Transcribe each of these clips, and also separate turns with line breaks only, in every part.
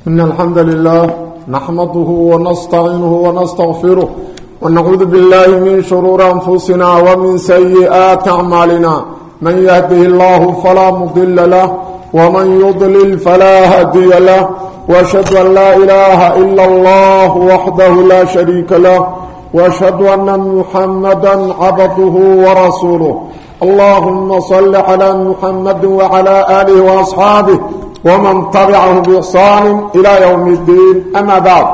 إن الحمد لله نحمده ونستعينه ونستغفره ونعوذ بالله من شرور أنفسنا ومن سيئات أعمالنا من يهده الله فلا مضل له ومن يضلل فلا هادي له وأشهد أن لا إله إلا الله وحده لا شريك له وأشهد أن محمدا عبده ورسوله اللهم صل على محمد وعلى آله وأصحابه ومن تبعه بإحسان إلى يوم الدين أما بعد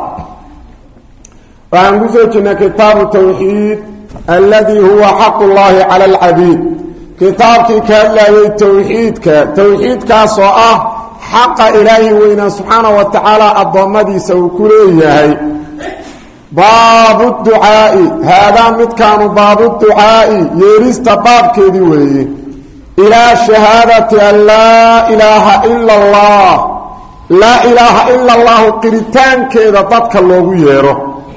فأنجزنا كتاب التوحيد الذي هو حق الله على العبيد كتابك كالله توحيد كاسوء حق إلهي وإن سبحانه وتعالى الضمدي سوكريه باب الدعاء هذا متكان باب الدعاء يريست باب كدوي إلى شهادة أن لا إله إلا الله لا إله إلا الله قريتان كذا ضدك اللوغو ييرو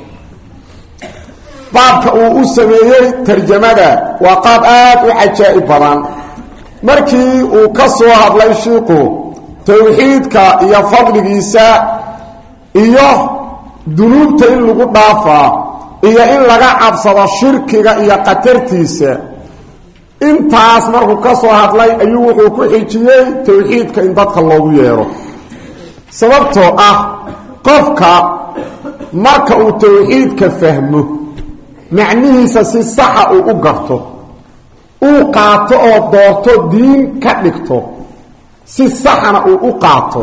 بابك او سميهي ترجمه وقاب وعجائب بدن markii uu ka soo hadlay sheekhu tawxiidka iyo fadligiisa iyo dunuubta in lagu dhaafaa iyo in laga cabsado shirkiga iyo qatartiisa intaas markuu ka soo hadlay ayuu wuxuu ku xijiyay tawxiidka in dadka loogu yeero sababtoo ah qofka marka uu tawxiidka fahmo macnihiisa si sax ah u garto uu qaato oo doorto diin ka dhigto si saxana uu qaato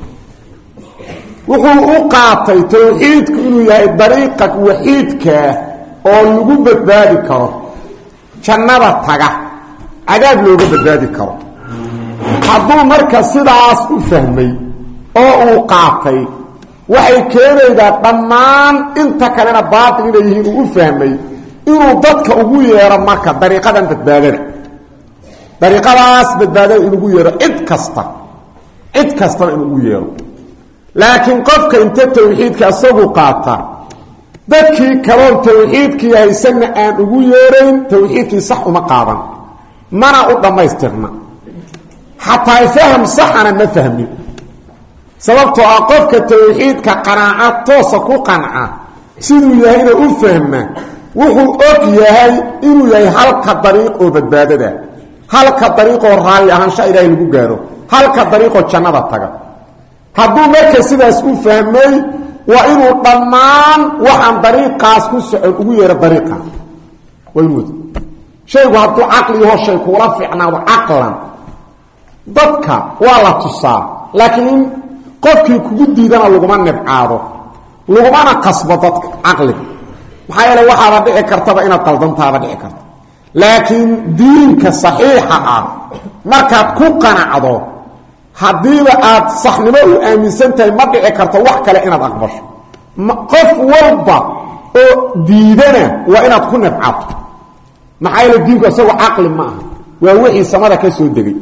wuxuu u qaatay tawxiidku inuu yahay dariiqa waxiidka oo lagu badbaadi karo jannada taga cadaab looga badbaadi karo hadduu marka sidaas u fahmay oo uu qaatay waxay keenaydaa dhammaan inta kalena baatil inay yihiin uu u fahmay inuu dadka ugu yeero marka dariiqadan badbaadada dariiqadaas badbaadada inuu ugu yeero cid kasta inuu ugu yeero laakiin qofka inta tawxiidka asagu qaata dadkii kaloon tawxiidkii haysanna aan ugu yeerayn tawxiidkii sax uma qaadan mana u dhammaystirna xataa faham saxana ma fahmin sababtoo ah qofka tawxiidka qanaaca toosa ku qanca siduu yahayna u fahma wuxuu og yahay inuu yahay halka dariiq oo badbaadada halka dariiq oo raalli ahaansha ilaahay lagu gaaro halka dariiq oo jannada taga hadduu marka sidaas u fahmay waa inuu dhammaan waxaan dariiqaas ku socon ugu yeero dariiqa waynuu shaygu hadduu caqli yaho shay kula fiicnaado caqlan dadka waa la tusaa laakiin qofkii kugu diidana laguma nibcaado lagumana qasbo dadka caqliga maxaa yeelay waxaaba dhici kartaba inaad qaldantaaba dhici karto laakiin diinka saxiixa ah markaad ku qanacdo haddiiba aad saxnimo u aaminsan tahay ma dhici karto wax kale inaad aqbasho qof walba oo diidana waa inaad ku nibcato maxaa yeelay diinku isagoo caqli ma aha waa wixii samada ka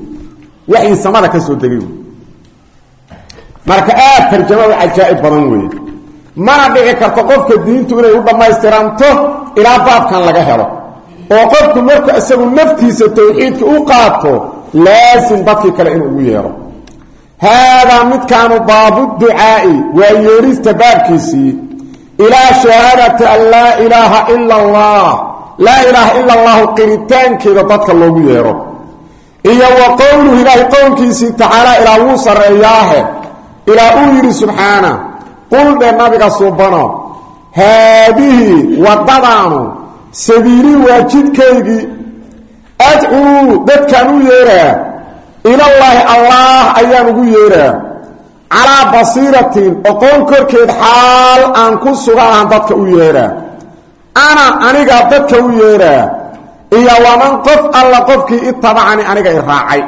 soo degay marka aad tarjamada ajaa'ib badan weeye mana dhici karto qofka diintu inay u dhammaystiranto ilaa baabkan laga helo oo qofku marka isagu naftiisa tawxiidka u qaato laasim dadkii kale inuu ugu yeero haadaa midkaanu baabu ducaa'i waa yeerista baabkiisii ilaa shahaadati an laa ilaaha ila allah laa ilaaha ila allahu qiritaankeeda dadka loogu yeero iyo wa qowluhu ilaahay qowlkiisii tacaala ilaa wuu sarreeyaahe ilaa uu yidhi subxaana qul dhe nabiga subano haadihi waddadaanu sabiilii waa jidkaygii adcuu dadkaan u yeeraa ilallaahi allah ayaan ugu yeeraa calaa basiiratin oqoon korkeed xaal aan ku suganaan dadka u yeeraa anigaa dadka u yeeraa iyo waman qof alla qofkii itabacani aniga i raacay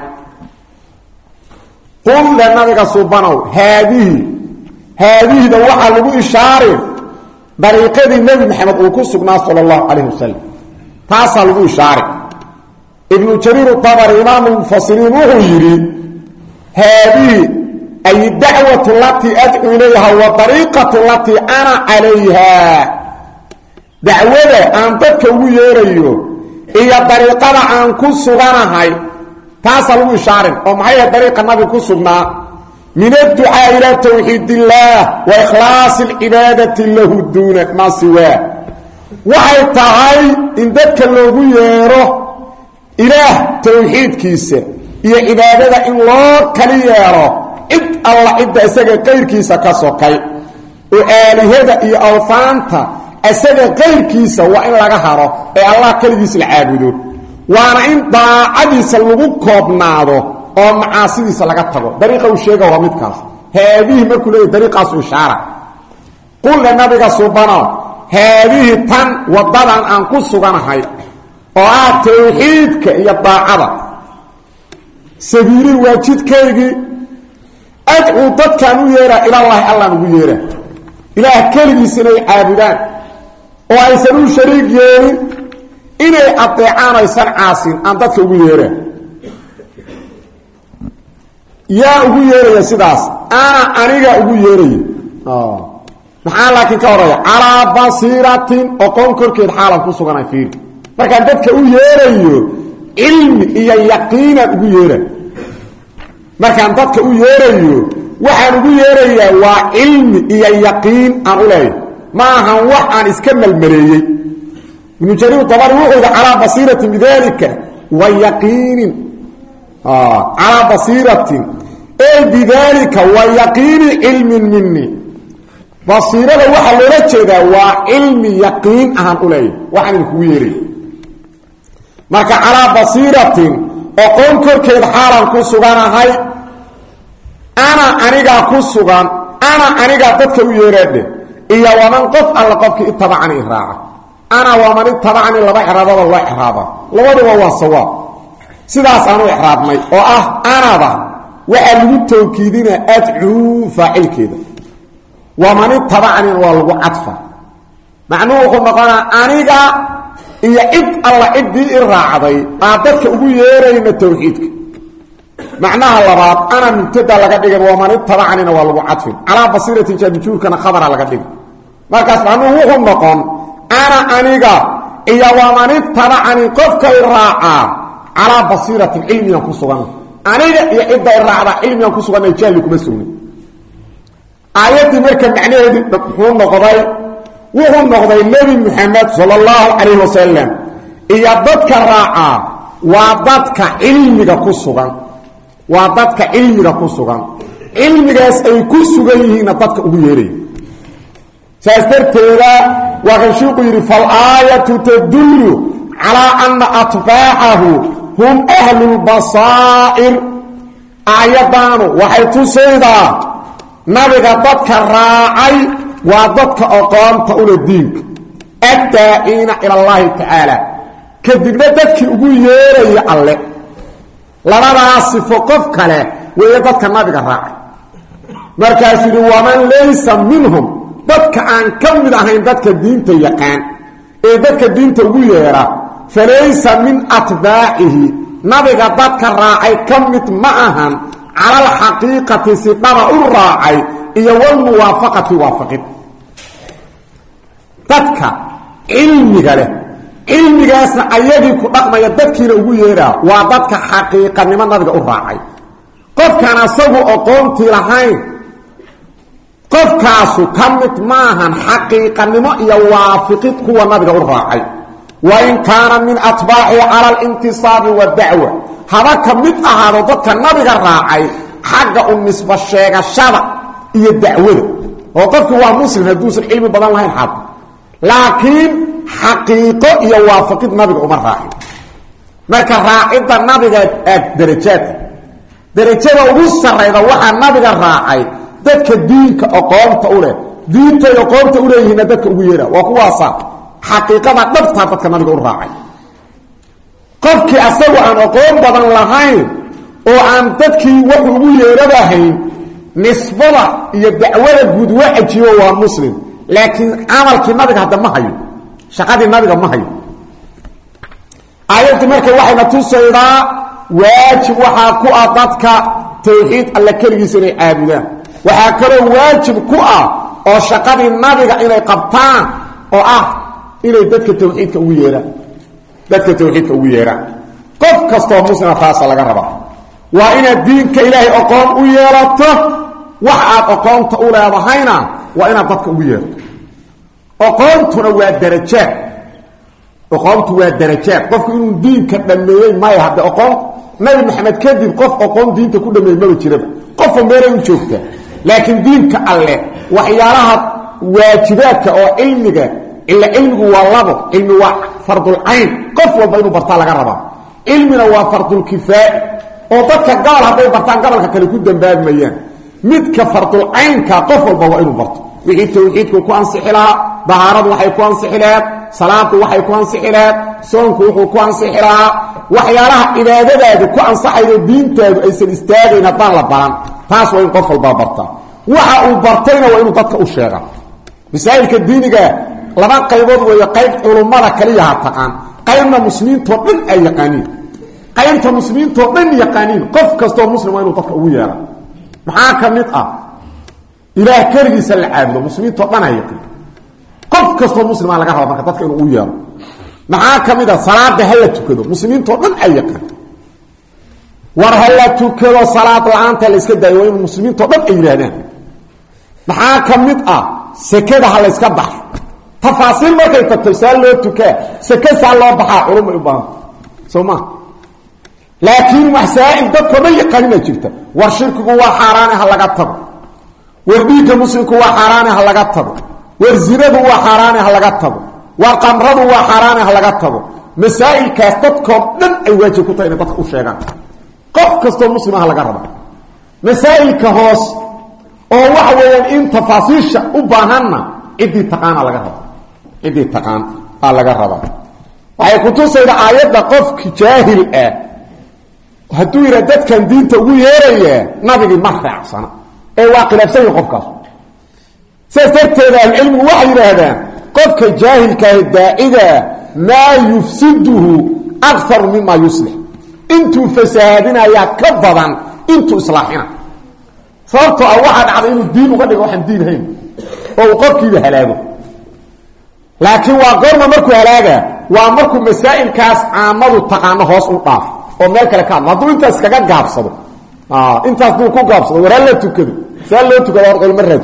qul dhe nabiga subanow haadihida waxaa lagu ishaarin dariiqadii nebi maxamed uu ku sugnaa sala allahu calayhi wasalam taasaa lagu ishaarin ibnu jariir utabari imaamu mufasiriin wuxuu yidhi haadihi ay dacwatu latii adcuu ilayha wa dariiqatu latii ana calayha dacwada aan dadka ugu yeerayo iyo dariiqada aan ku suganahay taasaa lagu ishaarin oo maxay dariiqa nabi ku sugnaa من الدعاء إلى توحيد الله وإخلاص العبادة له دون ما سواه وحي تعالي إن ذلك اللوغو ييره إله توحيد كيسة إيا عبادة إن الله كلي ييره إد الله إد أساق غير كيسة كسوكي وآلهذا إيا أوفانتا أساق غير كيسة وإن لغهره إيا الله كلي كيسة العابدون وانا إن ضاعديس اللوغو كوبناده oo macaasidiisa laga tago dariiqa uu sheega waa midkaas haadihi markuu leeyahay dariiqaas uu shaara qul nabiga subhanahu haadihi tan wadadan aan ku suganahay oo ah tawxiidka iyo daacada sabiili waajidkeegi ad'u dadkan u yeera ila allah allah ugu yeera ilaah kaligiisa inay caabudaan oo aysan u shariig yeelin inay adeecaan aysan caasin aan dadka ugu yeeraan يا ugu yeeraya sidaas aniga ugu yeeraya maxaa laakiin ka horaya ala basiratin oo qoon korkeed xaalan ku suganay fiir marka dadka u yeerayo ilmi iyo yaqiin ugu yeeray marka dadka u yeerayo waxaan ugu yeerayaa waa ilmi iyo yaqiin aan u leeyahay ma aha wax aan iska malmareeyay ibn jarir tabari wuxuu ala basiratin bidalika wa yaqin على بصيرة أي بذلك ويقين علم مني بصيرة وحا لرجة وعلم يقين أهم أولي وحا نكويري ماك على بصيرة وقوم كركيد حالا كسوغانا هاي أنا أنيقا كسوغان أنا أنيقا ضدك ويرد إيا ومن قف ألا قفك اتبعني إهراعا أنا ومن اتبعني لبا إحرابا والله إحرابا لبا هو الصواب sidaas aanu ixraabmay oo ah anaba waxa lagu tawkiidina ad'u fa'ilkeeda wa man tabani wa lagu adfa macnuhu noqona aniga iyo id alla idii iraacday dadka ugu yeerayna tawxiidka macnaha labaad ana mubtada laga dhigay wa man tabani wa lagu adfin ala basiratin jabjuurkana khabara laga dhigay markaas macnuhu noqon ana aniga iyo wa man tabani qofka iraaca على بصيرة علمية كسوغان أنا إذا الرعب علمية كسوغان يجالي كمسوني آيات مركة معنى هو النقضي وهو النقضي النبي محمد صلى الله عليه وسلم إيا ضدك الرعب وضدك علمية كسوغان وضدك علمية كسوغان علمية أي كسوغان هنا ضدك أبيري سأسترت إذا وغنشوق يري فالآية تدل على أن أطباعه هم أهل البصائر آياتان وحيث سيدا نبغى ضدك الراعي وضدك أقام تقول الدين الدائين إلى الله تعالى كذبنا ضدك أقول يري الله لما نعصف وقفك له ويضدك النبغى الراعي مركز ومن ليس منهم ضدك أن كمل أهين ضدك الدين تيقان إيه ضدك الدين تقول يري فليس من أتباعه نبغى ضدك الراعي كمت معهم على الحقيقة سطر الراعي إيا والموافقة وافقت ضدك علمي له علمي أسنا أيدي كدقما يددك لأغيرا وضدك حقيقة لمن نبغى الراعي قف كان صبو أقومتي لهين قف كاسو كمت معهم حقيقة لمن يوافقت هو نبغى الراعي وإن كان من أطباعه على الانتصاب والدعوة هذا كمت أهارو ضدك النبي الراعي حق النسبة الشيخ الشرع إيا الدعوة وقفك هو مسلم هدوس العلم بدل الله الحق لكن حقيقة يوافق النبي عمر راعي مركا راعي النبي درجات ورسر إذا وحى النبي الراعي ضدك دينك أقامت أولي دينك أقامت أولي هنا ضدك أولينا وقوة صار حقيقة ضبطها ضدك النبي الراعي قفك أسوأ أن أقوم بدن لهين وأن ضدك وحو يردهين نسبة يدعوة الجود واحد هو مسلم لكن عملك النبي هذا ما هي شقاد النبي ما هي آيات مركة واحد نتصيدا واجب وحاكوة ضدك توحيد الله كله سنة عابدا وحاكرا واجب كوة وشقاد النبي إلى قبطان إلى ذاتك التوحيد كويرا ذاتك التوحيد كويرا قف كستوى مسلم فاسا لك ربا وإن الدين كإلهي أقوم ويالته وحاد أقومت أولى بحينا وإن ضدك ويالته أقومت هو الدرجات أقومت هو الدرجات قفك إنه الدين كدميين ما يهد أقوم نبي محمد كذب قف أقوم دين تكون دميين ما يتربه قف ميرا يشوفته لكن دين كالله وحيالها واجباتك أو علمك إلا علمك هو الله علمه هو فرض العين قف وبينه برطال غربا علمنا هو فرض الكفاء وضدك قال هذا برطال قبلك كان يكون دنبال ميان مدك فرض العين كقف وبينه برطال وحي توحيدك كو انصح لها ظهارته waxay ku ansixi lahayd salaatu waxay ku ansixi lahayd soonku wuxuu ku ansixi lahaa waxyaalaha ibaadadaadu ku ansaxaydo diintaadu aysan istaagin hadaan la baran taas waa in qof walba barta waxa uu bartayna waa inuu dadka u sheego misaa'ilka diiniga laba qaybood way qayb culimada kaliya taqaan qaybna muslimiinto dhan ay yaqaaniin qaybta muslimiinto dhan yaqaaniin qof kasto muslim waa inuu dadka ugu yeero maxaa kamid ah إله كرجي سل عابد المسلمين طبعا يقين قف كسر مسلم على جهة مركز تذكر إنه وياه معاك كميدا صلاة هلا تكذو مسلمين طبعا يقين ورهلا تكذو صلاة العنت اللي سكده يوم المسلمين طبعا يرانه معاك كميدا سكده هلا يسكبح تفاصيل ما كيف تتسال له تكا سكده الله بحا علوم الإبان سوما لكن مسائل ده طبعا يقين جدا والشرك هو حرام هلا قطب ورديك مسلمك هو حرام هلا قطب والزنا هو حرام هلا قطب والقمر هو حرام هلا قطب مسائل كاستكم من اي وجه كتين بدك او شيغان قف كستو مسلم هلا قرب مسائل كهوس او waxa weeyaan in tafaasiisha u baahanna idii taqaan laga rabo idii taqaan laga rabo waxay ku tusayda aayada qofki jaahil ah haduu yiraahdo dadkan diinta ugu yeeraya nabigi ma raacsana واقلبسي قفكاس سيسترتد العلم وحي هذا قفك جاهل كالدائدة ما يفسده أكثر مما يصلح انتو فسادنا يا كبضا انتو إصلاحنا صارتوا واحد عظيم الدين وقال لك واحد دين هين وقفك بهلاده لكن وقرنا مركو هلاده ومركو مسائل كاس عامضوا التقانة هوس وطاف ومالك لكان ما دو انت اسكاقات قابصدوا انت اسكو قابصدوا ورالا تكدوا سألوا تقول أرقل مرة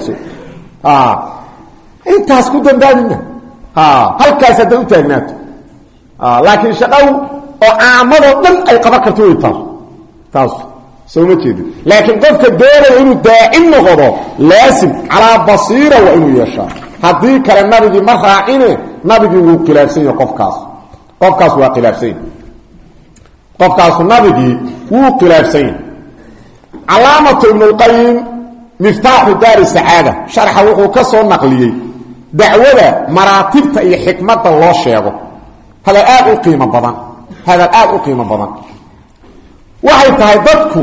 انت اسكو دندادنا هل كاسة دو تاقناته لكن شقاو وعامضوا من اي قبكرتوا يطار تاسو سوما تيدي لكن قفك الدورة انه دائم غضو لازم على بصيرة وانه يشاء هذيك النبي دي مرة عينه نبي دي وقلابسين قفكاس وقلابسين قفكاس النبي دي وقلابسين علامة ابن القيم مفتاح دار السعادة شرح وحو كسو نقليي دعوة مراتبة اي حكمة الله شيغو هذا الآن قيمة بضان هذا الآن قيمة بضان وحي تهيبتكو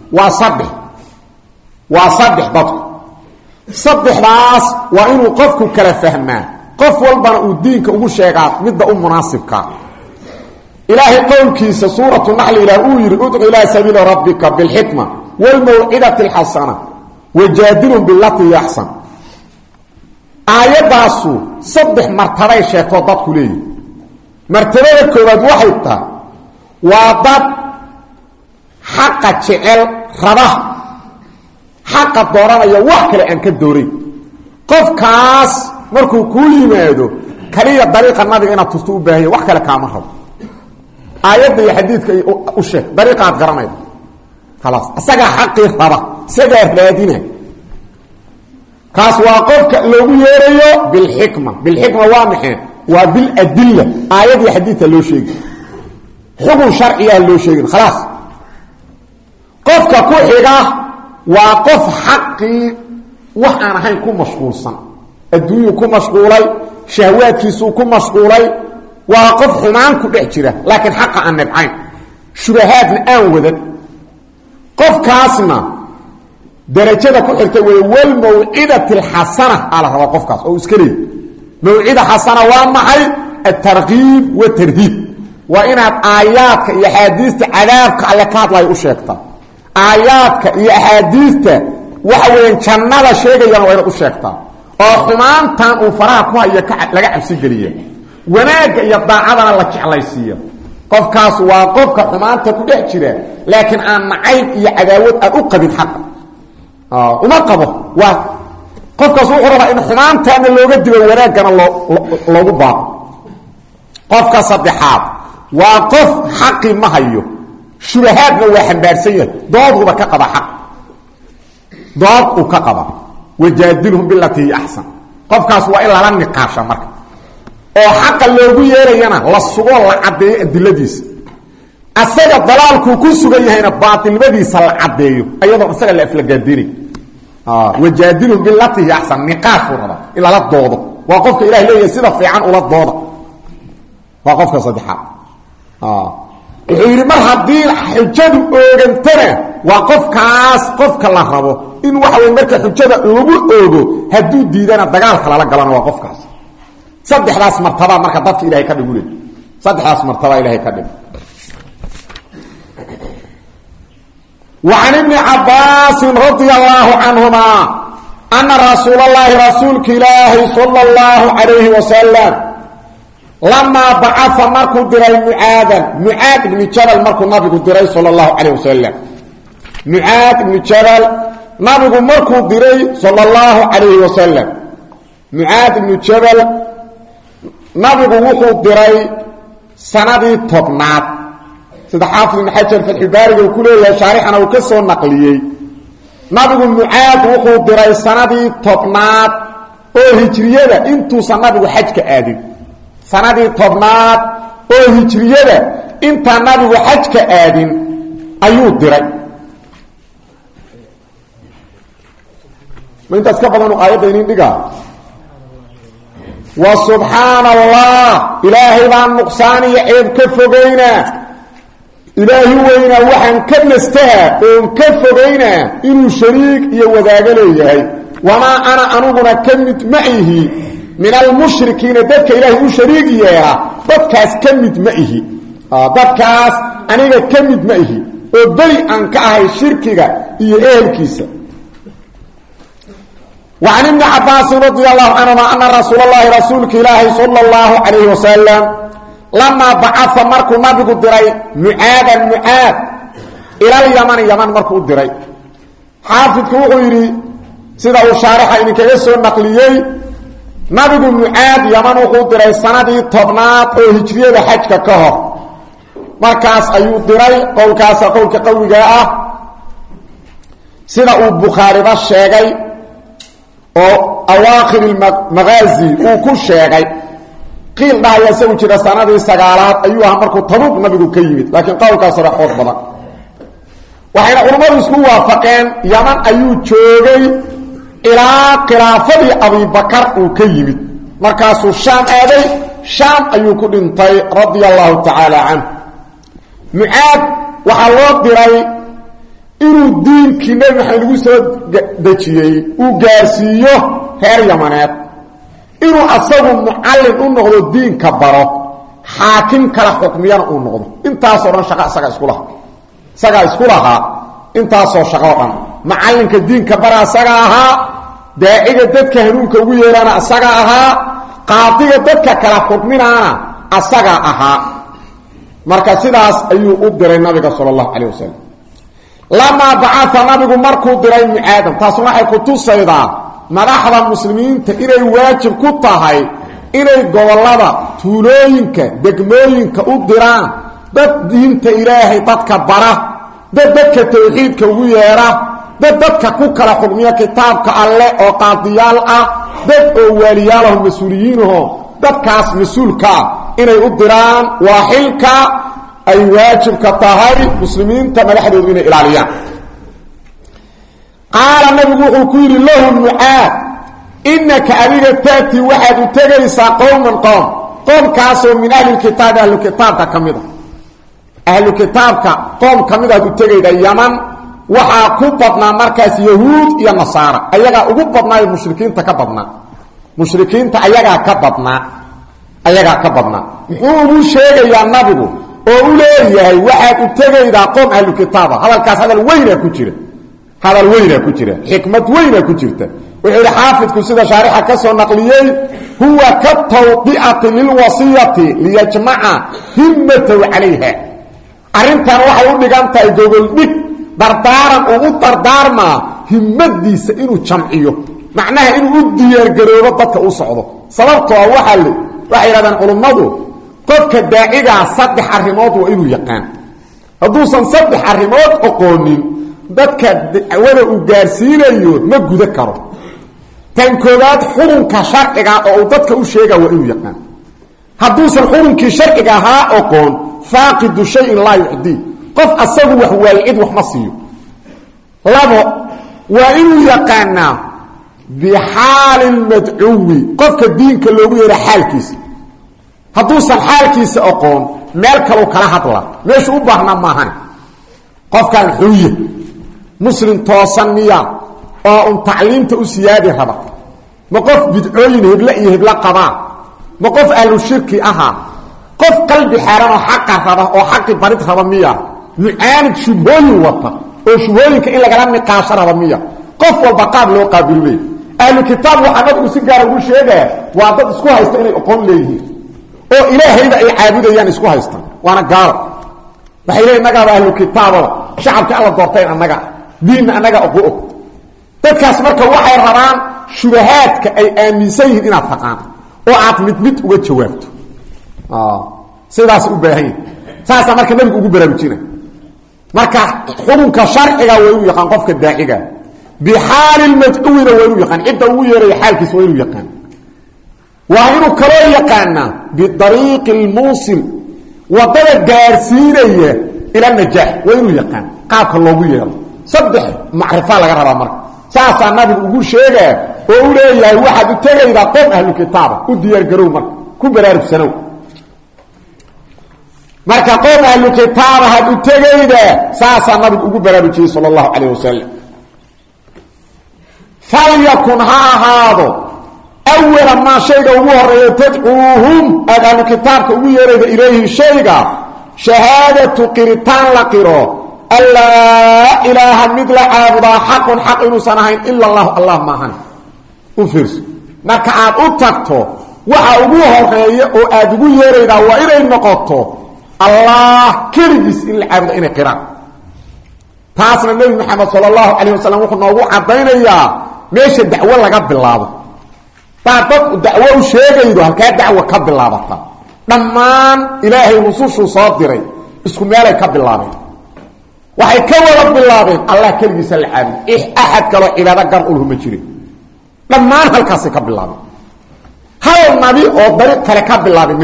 وصبح ضدكو صبح ناس وإنو قفكو كلا فهمان قف والبنا ودينك وقو شيغات مدى مناسبك إلهي قول كيس سورة النحل إلى أوير ادعو إلى سبيل ربك بالحكمة والموعدة الحسنة وجادلهم بالتي يحسن آياداسو صبح مرتبه شيطان ضدكو ليه مرتبه كوباد وحيدتا وضد حق جعل رباه حق الدورانا يوحك لأنك الدوري قف كاس مركو كولي ماذو كلية طريقة النبي انا تستوء باهي وحك لك عمرهم آيات يحديثك أشيك طريقة قرمي خلاص اساقا حقي رباه سجى فلادينه كاس واقفك لو يريو بالحكمة وامحه وبالأدلة آيات حديثة لو شيء حكم شرعية لو شيء خلاص قفك كوحيقه وقف حقي وحانا هين كون مشغول صن الدنيا كون مشغولي شهواتيسو كون مشغولي وقف حمان كون بحجرة لكن حق عن نبعين شبهات الآن وذن قف كاسنا درجة كحرتوي والموعدة الحسنة على هذا قف كاس أو اسكري موعدة حسنة وامحي الترغيب والترهيب وإن آياتك يحاديث عذابك على كاد لا يشيكتا آياتك يحاديث وحوين جنة شيئا وإن أشيكتا وحمان تان وفراكوها لغا عبسي قليا وناك يضاعدنا لك عليسية qofkaas waa qofka xumaanta ku dhex jira laakiin aan nacayb iyo cadaawad aad u qabin xaqa uma qabo waa qofkaas wuxuu rabaa in xumaantaana looga dibo wanaagana loogu baaqo qofka saddexaad waa qof xaqi ma hayo shubahaadna waa xambaarsan yahay dooduba ka qaba xaq dood uu ka qaba wajaadilhum billatii ahsan qofkaas waa in lala niqaasha marka oo xaqa loogu yeerayana la sugo la cadeeyo adiladiisa asaga dalaalku ku sugan yahayna baatilnimadiisa la cadeeyo ayadoo asaga la aflagaadinay wajaadilhum billatii ahsan niqaash raba ila la doodo waa qofka ilaahay leeyahay sida fiican ula dooda waa qofka saddexaad wuxuu yidhi mar haddii xujadu oogantana waa qofkaas qofka la rabo in waxa wey marka xujada lagu oogo hadduu diidana dagaalka lala galana waa qofkaas saddexdaas martaba marka dadka ilahay ka dhigule saddexdaas martaba ilahay ka dhig وعن ابن عباس رضي الله عنهما أن رسول الله رسولك إلهي صلى الله عليه وسلم لما بعث مركو دري معاذ بن جبل مركو نبي دري صلى الله عليه وسلم معاذ بن جبل نبي مركو دري صلى الله عليه وسلم معاذ بن جبل نبي وحو دري سندي طبنات سيده حافظ بن حجر في الحباري وكله شارحنا وكسو نقليي نبي معاذ وحو دري سندي طبنات او هجريده انتو سنبي حج كادين sanadii tobnaad oo hijriyada inta nabigu xajka aadin ayuu diray ma intaas ka badan aayada in dhiga wa subhanallah ilaahi baan nuqsaaniya eeb ka fogeyna ilaahi weyna waxaan ka nastaha oo ka fogeyna inuu shariik iyo wadaaga leeyahay wama ana anuguna kamid ma'ihi من المشركين ددك إلهي وشريك يا ددكاس كمد مئه ددكاس أنيغا كمد مئه وبلي أنك أهي شركك إيه إهلكيسا وعن ابن عباس رضي الله عنهما أن رسول الله رسولك إلهي صلى الله عليه وسلم لما بعث مركو نبي الدري معاذ إلى اليمن مركو الدري حافظ كوغيري سيده شارحة إنك يسو النقليي nabigu mucaad yaman wuxuu diray sanadii tobnaad oo hijriyada xajka ka hor markaas ayuu diray qowlkaas qowlka qawiga ah sida uu Bukhariba sheegay oo awaakhir al-maghazi uu ku sheegay qiil dhaaya soo jira sanadii sagaalaad ayuu ah markuu Tabuk nabigu ka yimid laakiin qowlkaas xoog badan waxayna culimadu isku waafaqeen yaman ayuu joogay إلى خلافة أبي بكر وكيمت مركز الشام آدي شام أيوكو انتي رضي الله تعالى عنه معاد وحلوات برأي إنو الدين كنبي محلو سود دجيي وقاسيه هير يمانات إنو أصابه معلم أنه الدين كبره حاكم كلا حكميان أنه انت أصورا شقاء سقا اسكولها انت أصور شقاء معلم كالدين كبره سقاها daaciga dadka hanuunka ugu yeerana asaga ahaa qaadiga dadka kala xukminaana asaga ahaa marka sidaas ayuu u diray nabiga sallallahu alayhi wasallam lama ba'atha nabigu markuu diray mu'aadam taasuna ay ku tusaydaa madaxda muslimiinta inay waajib ku tahay inay gobolada tuulooyinka degmooyinka u diraan dad diinta ilaahay dadka bara dadka tawxiidka ugu yeera dadka ku kala xukmiya kitaabka alle oo qaadiyaal ah dad oo waliyaal ah mas'uuliyiinoo dadkaas mas'uulka inay u diraan waa xilka ay waajib ka tahay muslimiinta madaxdooda inay ilaaliyaan qaala nabigu wuxuu ku yiri lahu mu'aad innaka adiga taati waxaad u tagaysaa qowm kaasoo min ahli kitaab ahli kitaabka kamida ahli kitaabka qowm kamida u tagayda yaman waxaa ku badnaa markaas yahuud iyo nasaara ayaga ugu badnaa mushrikiinta ka badnaa mushrikiinta ayaga ka badnaa muxuu ugu sheegayaa nabigu oo u leeyahay waxaad u tagaydaa qowm ahli kitaaba hadalkaas hadal weyn ku jira xikmad weyn ku jirta وحيد حافظ كسيدة شارحة كسو نقليين هو كالتوطئة للوصية ليجمع همته عليها أرنتان waxay u dhigantahay gogol dhig dardaaran ugu dardaarma himadiisa inuu jamciyo macnaha inuu u diyaar garoobo dadka u socdo sababtoo waxay yiraahdaan culimadu qofka daaciga saddex arimood waa inuu yaqaan haduusan saddex arimood aqoonin dadka wada u gaarsiinayo ma guda karo tan koobaad xurunka sharciga oo dadka u sheega waa inuu yaqaan haduusan xurunkii sharciga ahaa aqoon faaqidu shay'in la yu'di qof asagu wax waayid wax ma siiyo labo waa inuu yaqaana bi xaalil mad'uwi qofka diinka loogu yeero xaalkiisa haduusan xaalkiisa aqoon meel kale kala hadla meesha u baahna maahan qofkan xuye muslim toosan miya oo tacliinta u siyaadi raba ma qof bidcooyin hebla iyo hebla qaba ma qof ahlu shirki aha qof qalbi xaran oo xaq raba oo xaq barid raba miya mu'aanid shubooyin wata oo shubooyinka in laga niqaash raba miya qof walba qaab loo qaabilay ahlu kitaab waxa uu si gaar ugu sheegay waa dad isku haysta inay aqoon leeyihiin oo ilaahayda ay caabudayaan isku haysta waana gaar waxay leeyahay naga ahlu kitaab shacabka alla doortay anaga diin anaga aqoon dadkaas marka waxay rabaan shubahaadka ay aaminsan yihiin inaad taqaan oo aad mid uga jawaabto sidaas u baahan saasa marka nabiga ugu baraarujina marka xurunka sharciga waa inuu yaqaan qofka daaciga bi xaalil mad'uwina waa inuu yaqaan cidda uu yeeray xaalkiisa waa inuu yaqaan waa inuu kala yaqaana bi tariiqil muusil wadada gaarsiinaya ila najaah waa inuu yaqaan qaabka loogu yeero saddex macrifa laga rabaa marka saasa nabiga ugu sheegay oo uu leeyahay waxa uu tagayda qof ahlu kitaab u diyaar garow marka ku baraarugsanow marka qof ahlu kitaab had u tagayda saasa nabiga ugu baraarujiyay sallallahu alayhi wasallam falyakun haado awwala ma shayga ugu horeeyo tad'uuhum ahlu kitaabka ugu yeerayda ilayhi shayga shahadatu qiritan la qiro alla ilaha midla abuda haqqun haqqun sanahin illa allah ma han u fiirso marka aad u tagto waxa ugu horeeyo oo aad ugu yeerayda waa inay noqoto allah kaligiis in la aabudo inay qiraan taasna nabi maxamed sallallahu alayhi wasallam wuxuu noogu cadeynayaa meesha dacwo laga bilaabo dad dacwo u sheegaydo halka dacwo ka bilaabata dhammaan ilaahay rusushu soo diray isku meel ay ka bilaabeen waxay ka wada bilaabeen allah kaligiisa la aabudo ahad kale cibaado gar u ma jirin dhammaan halkaas ka bilaabeen hal nabi oo dariiq kale ka bilaabay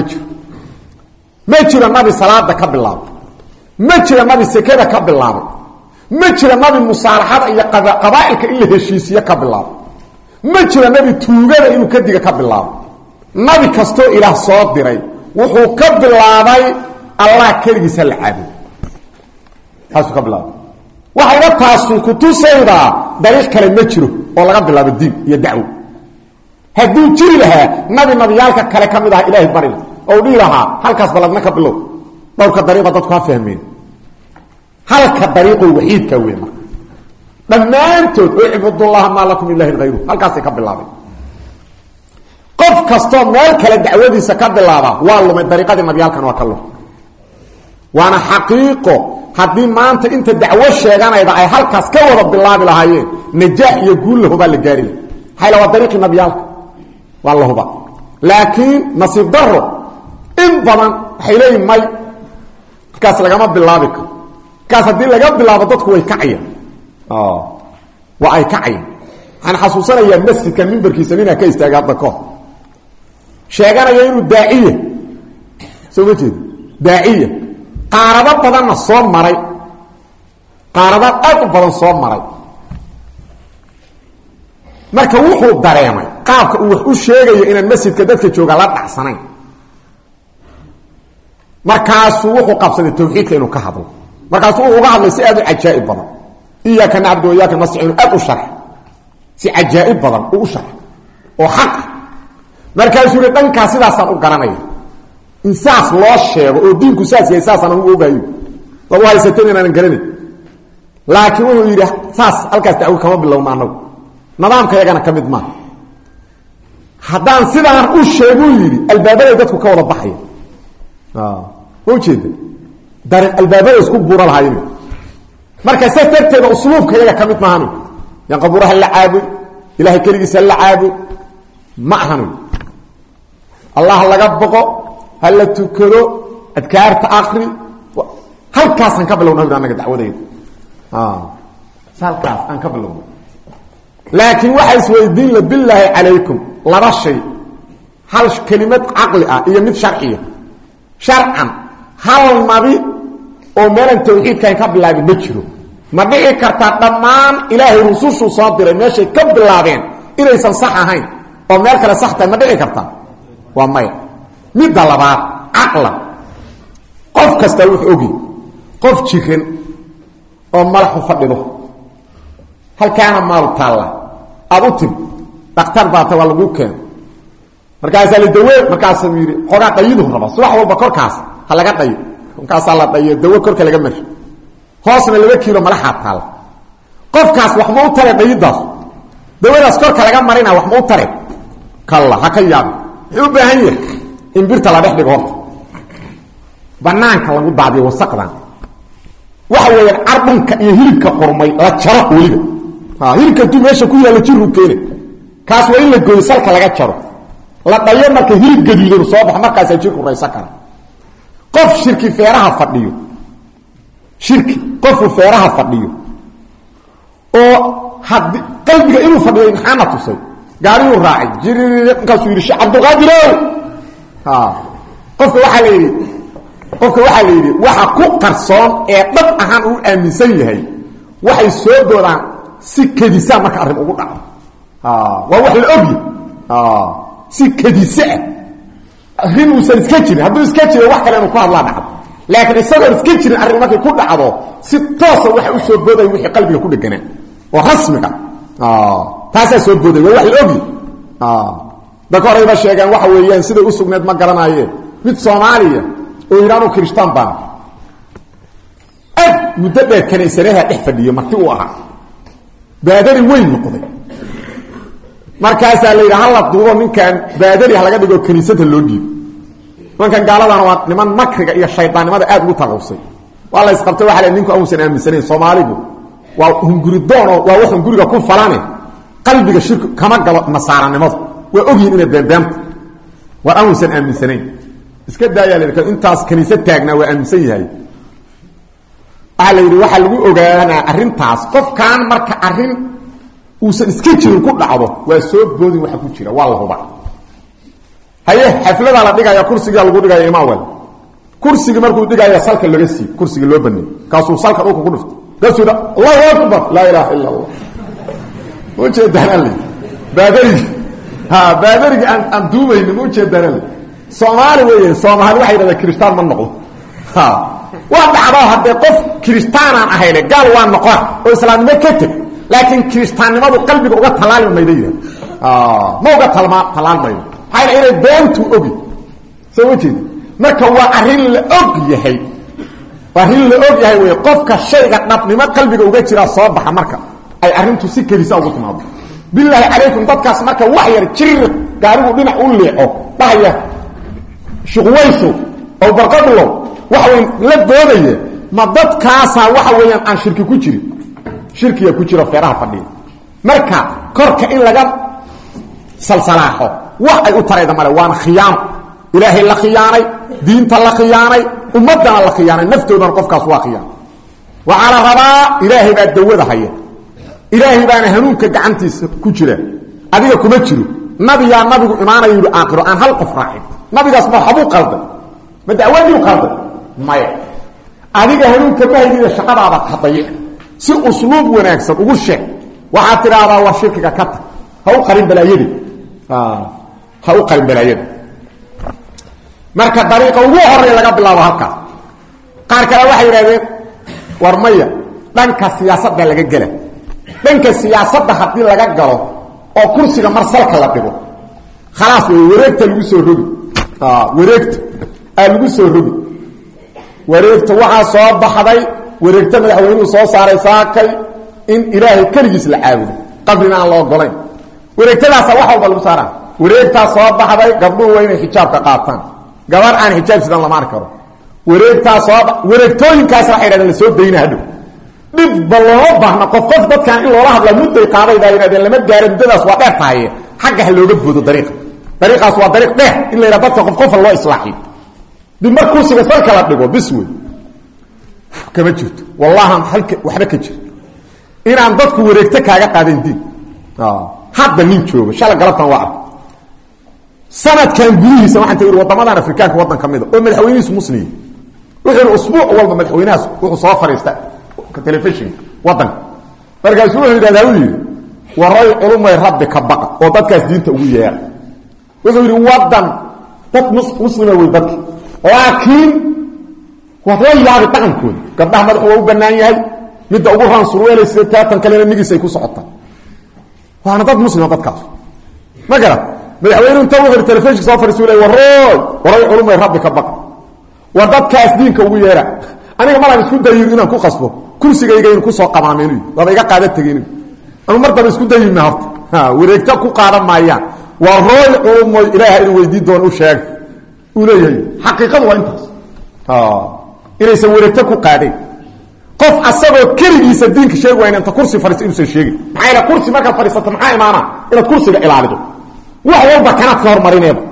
ma jiro nabi salaada ka bilaabay ma jiro nabi sakada ka bilaabay ma jiro nabi musaalaxada iyo qabaa'ilka in la heshiisiyo ka bilaabay ma jiro nabi tuugada inuu ka diga ka bilaabay nabi kasto ilaah soo diray wuxuu ka bilaabay allah kaligiisa la aabudo taasoo ka bilaabay waxayna taasoo ku tusaydaa dariiq kale ma jiro oo laga bilaabo diin iyo dacwo hadduu jiri lahaa nabiyaalka kale ka mid ah ilaahay bari oo dhii lahaa halkaas baladna ka bilow dhowrka dariiqa dadku ha fahmeen halka dariiqo waxiidka weema dhammaantood oo ibadullah ma lakum ilaahi ghayru halkaas ka bilaabay qof kasto meel kale dacwadiisa ka bilaaba waa lumay dariiqada nabiyaalkan waa kallo waana xaqiiqo haddii maanta inta dacwo sheeganayda ay halkaas ka wada bilaabi lahaayeen najaax iyo guul lahuba la gaari hayla waa dariiqi nabiyaalka waa lahuba laakiin nasiib daro in badan waxay leeyihiin may kaas lagama bilaabi karo kaas haddii laga bilaabo dadku way kacayaan waa ay kacayaan waxaan xasuusanayaa masjidka mimbarkiisa ninaa ka istaagay hadda kahor sheeganaya inuu daaciya soo ma jeed daaciya qaarado badanna soo maray qaarado aad u badan soo maray marka wuxuu dareemay qaabka uu wax u sheegayo inaan masjidka dadka jooga la dhacsanayn markaasuu wuxuu qabsaday tawxiidka inuu ka hadlo markaasuu uga hadlay si aad u cajaa'ib badan iyaaka nacbudu wa iyaaka nastaciin aad u sharx si cajaa'ib badan u sharx oo xaq markaasuu dhanka sidaasaan u garanaya insaas loo sheego oo diinku saas yahay saasaan u ogaayo laba haysateen inaan garanay laakiin wuxuu yiri saas halkaas dacwo kama bilowna anagu nidaamka yagana kamid ma haddaan sidaan u sheego yiri albaabada dadku ka wada baxay wajid dar albaabada isku buura lahayn marka safarteeda usluubka yaga kamid maahan yan qaburaha la caabud ilaahay kaligiisa la caabud ma ahan allah laga baqo hal la tukado adkaarta akhri halkaas aan ka bilowno anaga dacwadayda halkaas aan ka bilowno laakiin waxa isweydiin la billahi alaykum laba shay hal kalimad aqli ah iyo mid sharciya sharcan hal nabi oo meelan tawxiidka ka bilaabay ma jiro ma dhici karta dhammaan ilaahay rusushu soo diray meeshay ka bilaabeen inaysan sax ahayn oo meel kale sax tahay ma dhici karta waa may mid labaad aqlan qof kasta wuxuu ogi qof jirin oo malaxu fadhido halkaana maal taala abutim dhakhtar baata waa lagu keen markaas la dawe markaas uu yiri xogaa dhayidu raba subax walba korkaas ha laga dhayo korkaas la dhayo dawe korka laga mar hoosna 2 kiilo malaxa taala qofkaas wax ma u tare dhayidaas dawadaas korka laga marina wax ma u tare kala ha ka yaab u baahan yahay in birta la dhex dhigo banaanka lagu daadiyo wasaqdan waxa weeyaan arbunka iyo hilibka qormay la jaro waliba hilibka tu meesha ku yaala jiru keenay kaas waa in la gooyo salka laga jaro la dhayo marka hilib gadiido soo bax markaas ay jirku raysa kara qof shirki feeraha fadhiyo shirki qof feeraha fadhiyo oo had qalbiga inuu fadhiyo maxana tusay gaari uu raacay jirinka soo yiri Abdu Qadir qofka waxa leeyay waxa ku qarsoon ee dad ahaan uu aaminsan yahay waxay soo doodaan si kadisa marka arrin ugu dhaco waa wax la ogi si kadisa arrin uu iska jirin hadduu iska jiro wax kale inuu ku hadlaa dhaco laakiin isagoo iska jirin arrin markay ku dhacdo si toos ah waxa uu soo booday wixii qalbiga ku dhaganaa oo rasmiga taas soo booday waa wax la ogi dadka sheegan waxa weeyaan sida u sugneed ma garanaayeen mid Soomaaliya oo Iiraano Kristaan baan muddo dheer kaniisadaha dhex fadhiyo markii uu ahaa baadari weyn noqday markaas la yiraahdo la duubo ninkan baadari laga dhigo kaniisada loo dhiibo markan gaaladan waa niman makriga iyo shaydaanimada aad ugu taqoosay waa la isqabtay waxa la ninku uusan aaminsaneyn Soomaaligu waa hunguridoon waa wax hunguriga ku falane qalbiga shirku kama galo nasaaranimada waa ogyiin inay beenbeento waa uusan aaminsaneyn iska daayay intaas kaniisad taagna waa aaminsan yahay على waxa lagu ogaana arintaas qofkan marka arin uu san iska jirin ku dhacdo waa soo boodin waxa ku jira waa la huba haye xaflada la dhigayo kursiga lagu dhigayo imaawal kursiga markuu dhigayo salka laga sii kursiga loo banay kaasuu salka dhulka ku dhufto gasida Allahu akbar la ilaaha illa Allah mujeedan li baadari aan duubayn mujeedan Soomaali weeye Soomaali waxay yiraahdaa Kristaan ma noqdo waa dhacdo hadii qof Kristaan aan ahayn gaal waa noqon oo islaamnimo ka tag laakiin Kristaannimadu qalbiga uga talaalin mayday ma uga talaalmay hayna inay beentu ogi soo wajid marka waa arrin la og yahay way qofka shayga dhabnimo qalbiga uga jira soo baxa marka ay arrintu si kaliisa ugu timaado billahi alaykum dadkaas marka wax yar jir gaarigu dhinac u leexo bahaya shuqwayso oo barqadlo waxa la doodaya ma dadkaas waxa weeyaan aan shirki ku jirin shirkiga ku jira feeraha fadhiyo marka korka in laga salsalaaxo wax ay u tareeyda male waan khiyaan ilaahi la khiyaanay diinta la khiyaanay ummadana la khiyaanay naftoodan qofkaas waa khiyaan wa ala rabaa ilaahi baa dawada haya ilaahi baana hanuunka gacantiisa ku jira adiga kuma jiro nabigu imaanayo aakhiro aan hal qof raacin nabigaas ma xabu qalday ma dacwadii u qalday maya adiga hanuunka baahida shaqadaada hadayay si usluub wanaagsan ugu sheeg waxa tiraahdaa waa shirkiga ka tag ha u qarin balaayada marka dariiqa ugu horeeya laga bilaabo halka qaar kale waxay yiraahdeen war maya dhanka siyaasadda laga gala dhanka siyaasadda hadii laga galo oo kursiga marsalka la dhigo khalaas way wareegta lagu soo rogi lagu soo rogi wareegta waxa soo baxday wareegta madaxweynuhu soo saaray saakay in ilaahay kaligiis la caabudo qabrina aan loo golayn wareegtadaas wax walba lagu saaraa wareegtaas soo baxday gabdhuhu waa inay xijaabka qaataan gabar aan xijaab sidan lama arko wareegtaas soo wareegtooyinkaas waxay yiraahdeen la soo deynaa hadhow dib baloo baahna qof dadkan in loola hadla mudday qaadayda inay lama gaarin muddadaas waa dheer tahay xagga looga buudo dariiqaas waa dariiq dheer in la yiraahdo dadka qof loo islaaxiyo dib markuu siga salka la dhigo biswi kama jirto wallahi halka waxba ka jiro inaan dadku wareegta kaaga qaadin diin hadda nin joogo shala galabtan waa sanadkan gudihiisa waxaan tahay wadamadan Afrikaanka wadan kamid oo madaxweynihiisu muslim wuxuu usbuuc walba madaxweynahaas wuxuu soo fariista ka telefishin wadan markaas wuxuu yiraahdaa waray culumay rabbi ka baqa oo dadkaas diinta ugu yeer wuxuu yiri wadan dad muslima way dadki laakiin waxay yaab taqankooda gabdhaha madax uu banaan yahay mid ugu ran surweelay sida tan kale migisay ku socota waana dad muslima dadkaas ma garad madaxweynuhu inta wuxuu telefishin soo fariisulay waray culumay rabbi ka baqa wa dadkaas diinka ugu yeera aniga malan isku dayo inaan ku qasbo kursigayga inuu ku soo qamaameen wada iga qaada tageen ama marba isku dayo ma horta wareegta ku qaadan maayaan wa rooy culumay ilaahay inuu weydiin doon u sheeg uu leeyahay xaqiiqadu waa intaas inaysan wareegta ku qaadeen qof asagoo kaligiisa diinka sheegay inta kursi fariisto inuu sheegay maxay la kursi marka fariisato maxay imaana inaad kursiga ilaalido wax walba kana ka hormarinayba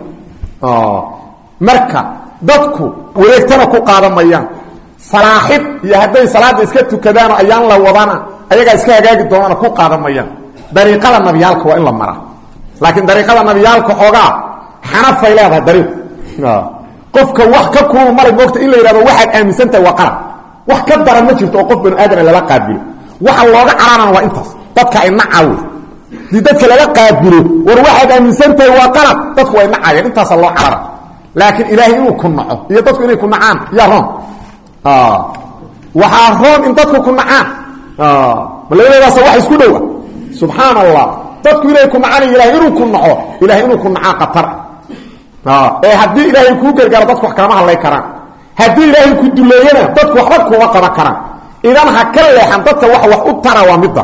marka dadku wareegtana ku qaadan mayaan salaaxid iyo haday salaada iska tukadaan ayaan la wadana ayaga iska hagaagi doonana ku qaadan mayaan dariiqada nabiyalka waa in la mara laakiin dariiqada nabiyalka xoga xanafay leedahay dariiq qofka wax ka kulul maray moogta in la yiraahdo waxaad aaminsantahay waa qalad wax ka daran ma jirto qof bani aadam la qaabilo waxa looga caraanana waa intaas dadka ay nacaaw di dadka laga qaabilo war waxaad aaminsantahay waa qalad dadku way nacayeen intaas loo carara laakiin ilaahay inuu ku naco iyo dadku inay ku nacaan ya roon waxa roon in dadku ku nacaan balleedaas wax isku dhow subhanallah dadku inay ku nacaan ilaahay inuu ku naco ilaahay inuu ku naca qatar hadii ilaahay ku gargaar dadku wax kama hadlay karaan hadii ilaahay ku duleeyana dadku waxba kuma qaban karaan idan ha kala leexan dadka wax u tara waa midda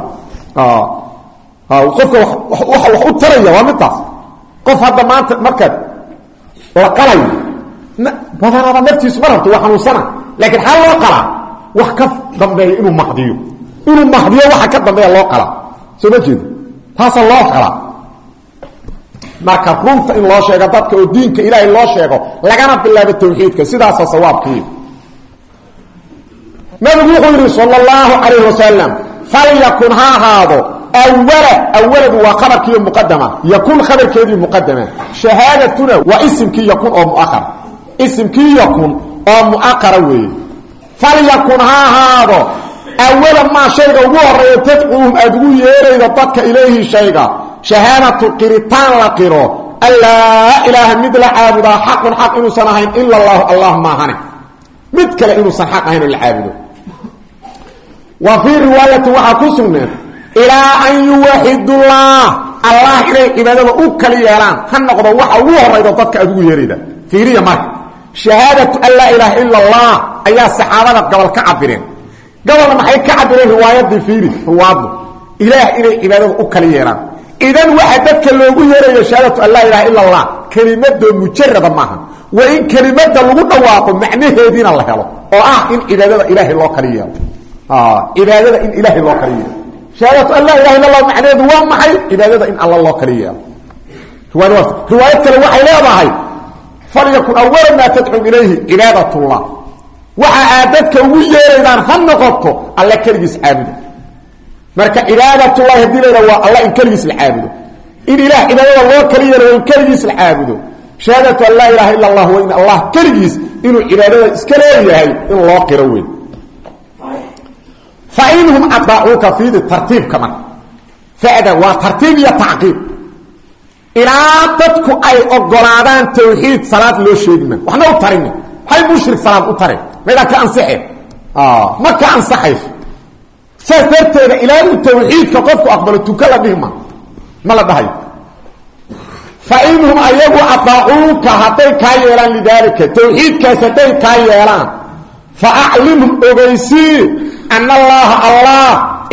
qofka wax u taraya waa middaas qof hadda maanta marka la qalay badana naftiisu marabto wax xanuunsana laakiin hal loo qala wax ka dambeeyo inuu maqdiyo waxa ka dambeeyo loo qala soo ma jeedo taas loo qala marka runta in loo sheego dadka oo diinka ilaahay loo sheego lagana bilaabo tawxiidka sidaas sawaabkii nabigu wuxuu yiri sallallahu alayhi wasallam falyakun haado أولا وخبرك مقدمة يكون خبرك مقدمة شهادتنا واسمك يكون أو مؤخر اسمك يكون أو مؤخر فليكن هذا أولا ما شيء وهو تدعوهم أدعو يريد ضدك إليه شيء شهادة قرطان لقروا ألا إله مثل عابد حق إنه سنهين إلا الله ما هني مثل إنه سنحق هين العابد وفي رواية وحكسنا إلى أن يوحد الله إليه إبادة أكل يالان هنقضى وحا وهريد ضدك أدو يريد في ريا مات شهادة أن لا إله إلا الله أيها السحابة قبل كعبرين قبل ما حي كعبرين روايات دي فيري رواده إله إليه إبادة أكل يالان إذن وحدك اللوغو يريد شهادة أن لا إله إلا الله كلمة مجرد معها وإن كلمة لغو واقع معنيه دين الله يالله إن إبادة إله الله كريم إبادة إن إله الله كريم شهادة أن لا إله إلا الله معناه دوام محي إبادة إن الله كريم روايتك الوحي لا ضحي فليكن أولا ما تدعو إليه إبادة الله وعادتك ويجيران هنقطه الله كريس عابده مركا إبادة الله يهدي لنا الله إن كريس العابده إن إله إبادة الله كريم وإن كريس العابده شهادة أن لا إله إلا الله وإن الله كريس إنه إبادة إسكاليه إن الله قروين فإنهم أطاعوك في الترتيب كمان فإذا وترتيب يتعقيب إلى تدكو أي أقلادان توحيد صلاة لو شيدنا وحنا أطرين هاي مشرك صلاة أطرين ما إذا كان صحيح ما كان صحيح سافرت إلى التوحيد فقفوا أقبلتك بهما ما لدهي فإنهم أيضا أطاعوك هاتي كايران لذلك توحيد كاستي كايران فأعلمهم أغيسي أن الله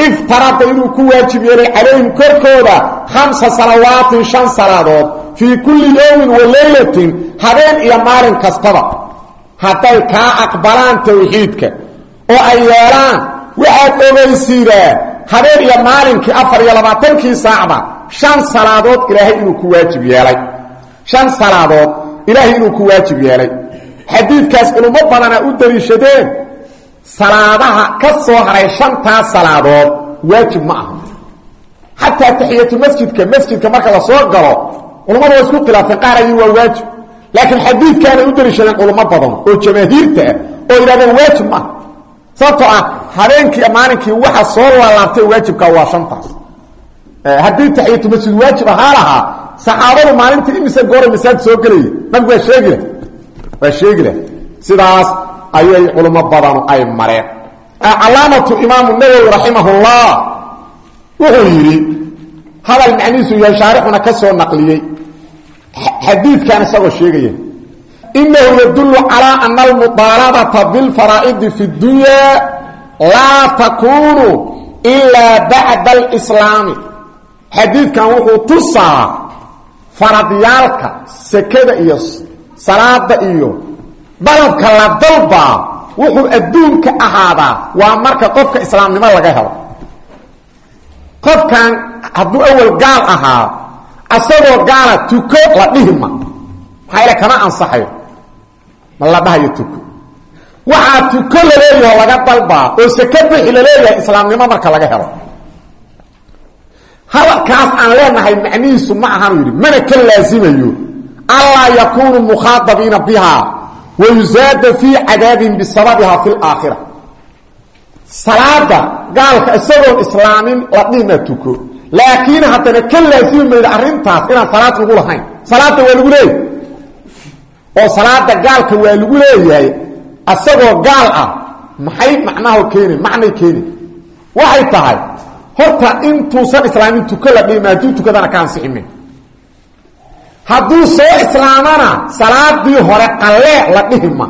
iftarada inuu ku waajib yeelay calayhim korkooda 5 salawaatin 5 salaadood fii kulli yawmin wa laylatin habeen iyo maalin kastaba hadday kaa aqbalaan tawxiidka oo ay yeelaan waxaad ogeysiidaa habeen iyo maalinkii 24 saacba 5 salaadood ilaahay inuu ku waajib yeelay 5 salaadood ilaahay inuu ku waajib yeelay xadiidkaas culimo badana u daliishadeen salaadaha ka soo haray 5 salaadood waajib ma aha hatta tahiyatu masjidka marka la soo galo culimadu way isku khilaafeen qaar ay waa waajib laakiin xadiidkan u daliishadeen culimo badan oo jamaahiirta oo ilaahay waajib ma sababtoo ah habeenkii maalinkii waxa soo laabtay waajibka waa 5 haddii tahiyatu masjid waajib ahaa saxaabadu maalintii imisa goor masaajid soo galay nabigu waa sheegile sidaas ayay culimo badan ay mareen calaamatu imaam an-Nawawi rahimahullah wuxuu yiri hadal macniisu yahay shaarixuna ka soo naqliyay xadiidkan isagoo sheegaya innahu yadullu ala anna al-mutalabata bil fara'id fi ad-dunya la takunu illa ba'da al-islam xadiidkan wuxuu tusaa faradiyalka sakada iyo salaada iyo dalabka la dalba wuxuu adduunka ahaada waa marka qofka islaamnimo laga helo qofkan hadduu awal gaal ahaa asagoo gaala tuko la dhihma hayla kama ansaxayo ma la dhahayo tuko waxa tuko la leeyahay laga dalba oo sakada la leeyahay islaamnimo marka laga helo halkaas aan leenahay macniisu ma ahan yiri mana ka laasimayo alla yakunu mukhaatabina biha wa yuzad fi adabin bisababiha fil aakhirah salada gaalka isagoo islaamin la dhina tuko laakiin hadana ka laasimayo arintaas inaan salaad lagu lahayn salaada waa lagu leeyahay oo salaada gaalka waa lagu leeyahay asagoo gaal ah maxay macnaha keenay waxay tahay horta intuusan islaamin tuko la dhimaado tukadana ka ansixin hadduu soo islaamana salaadii hore qalle la dhihma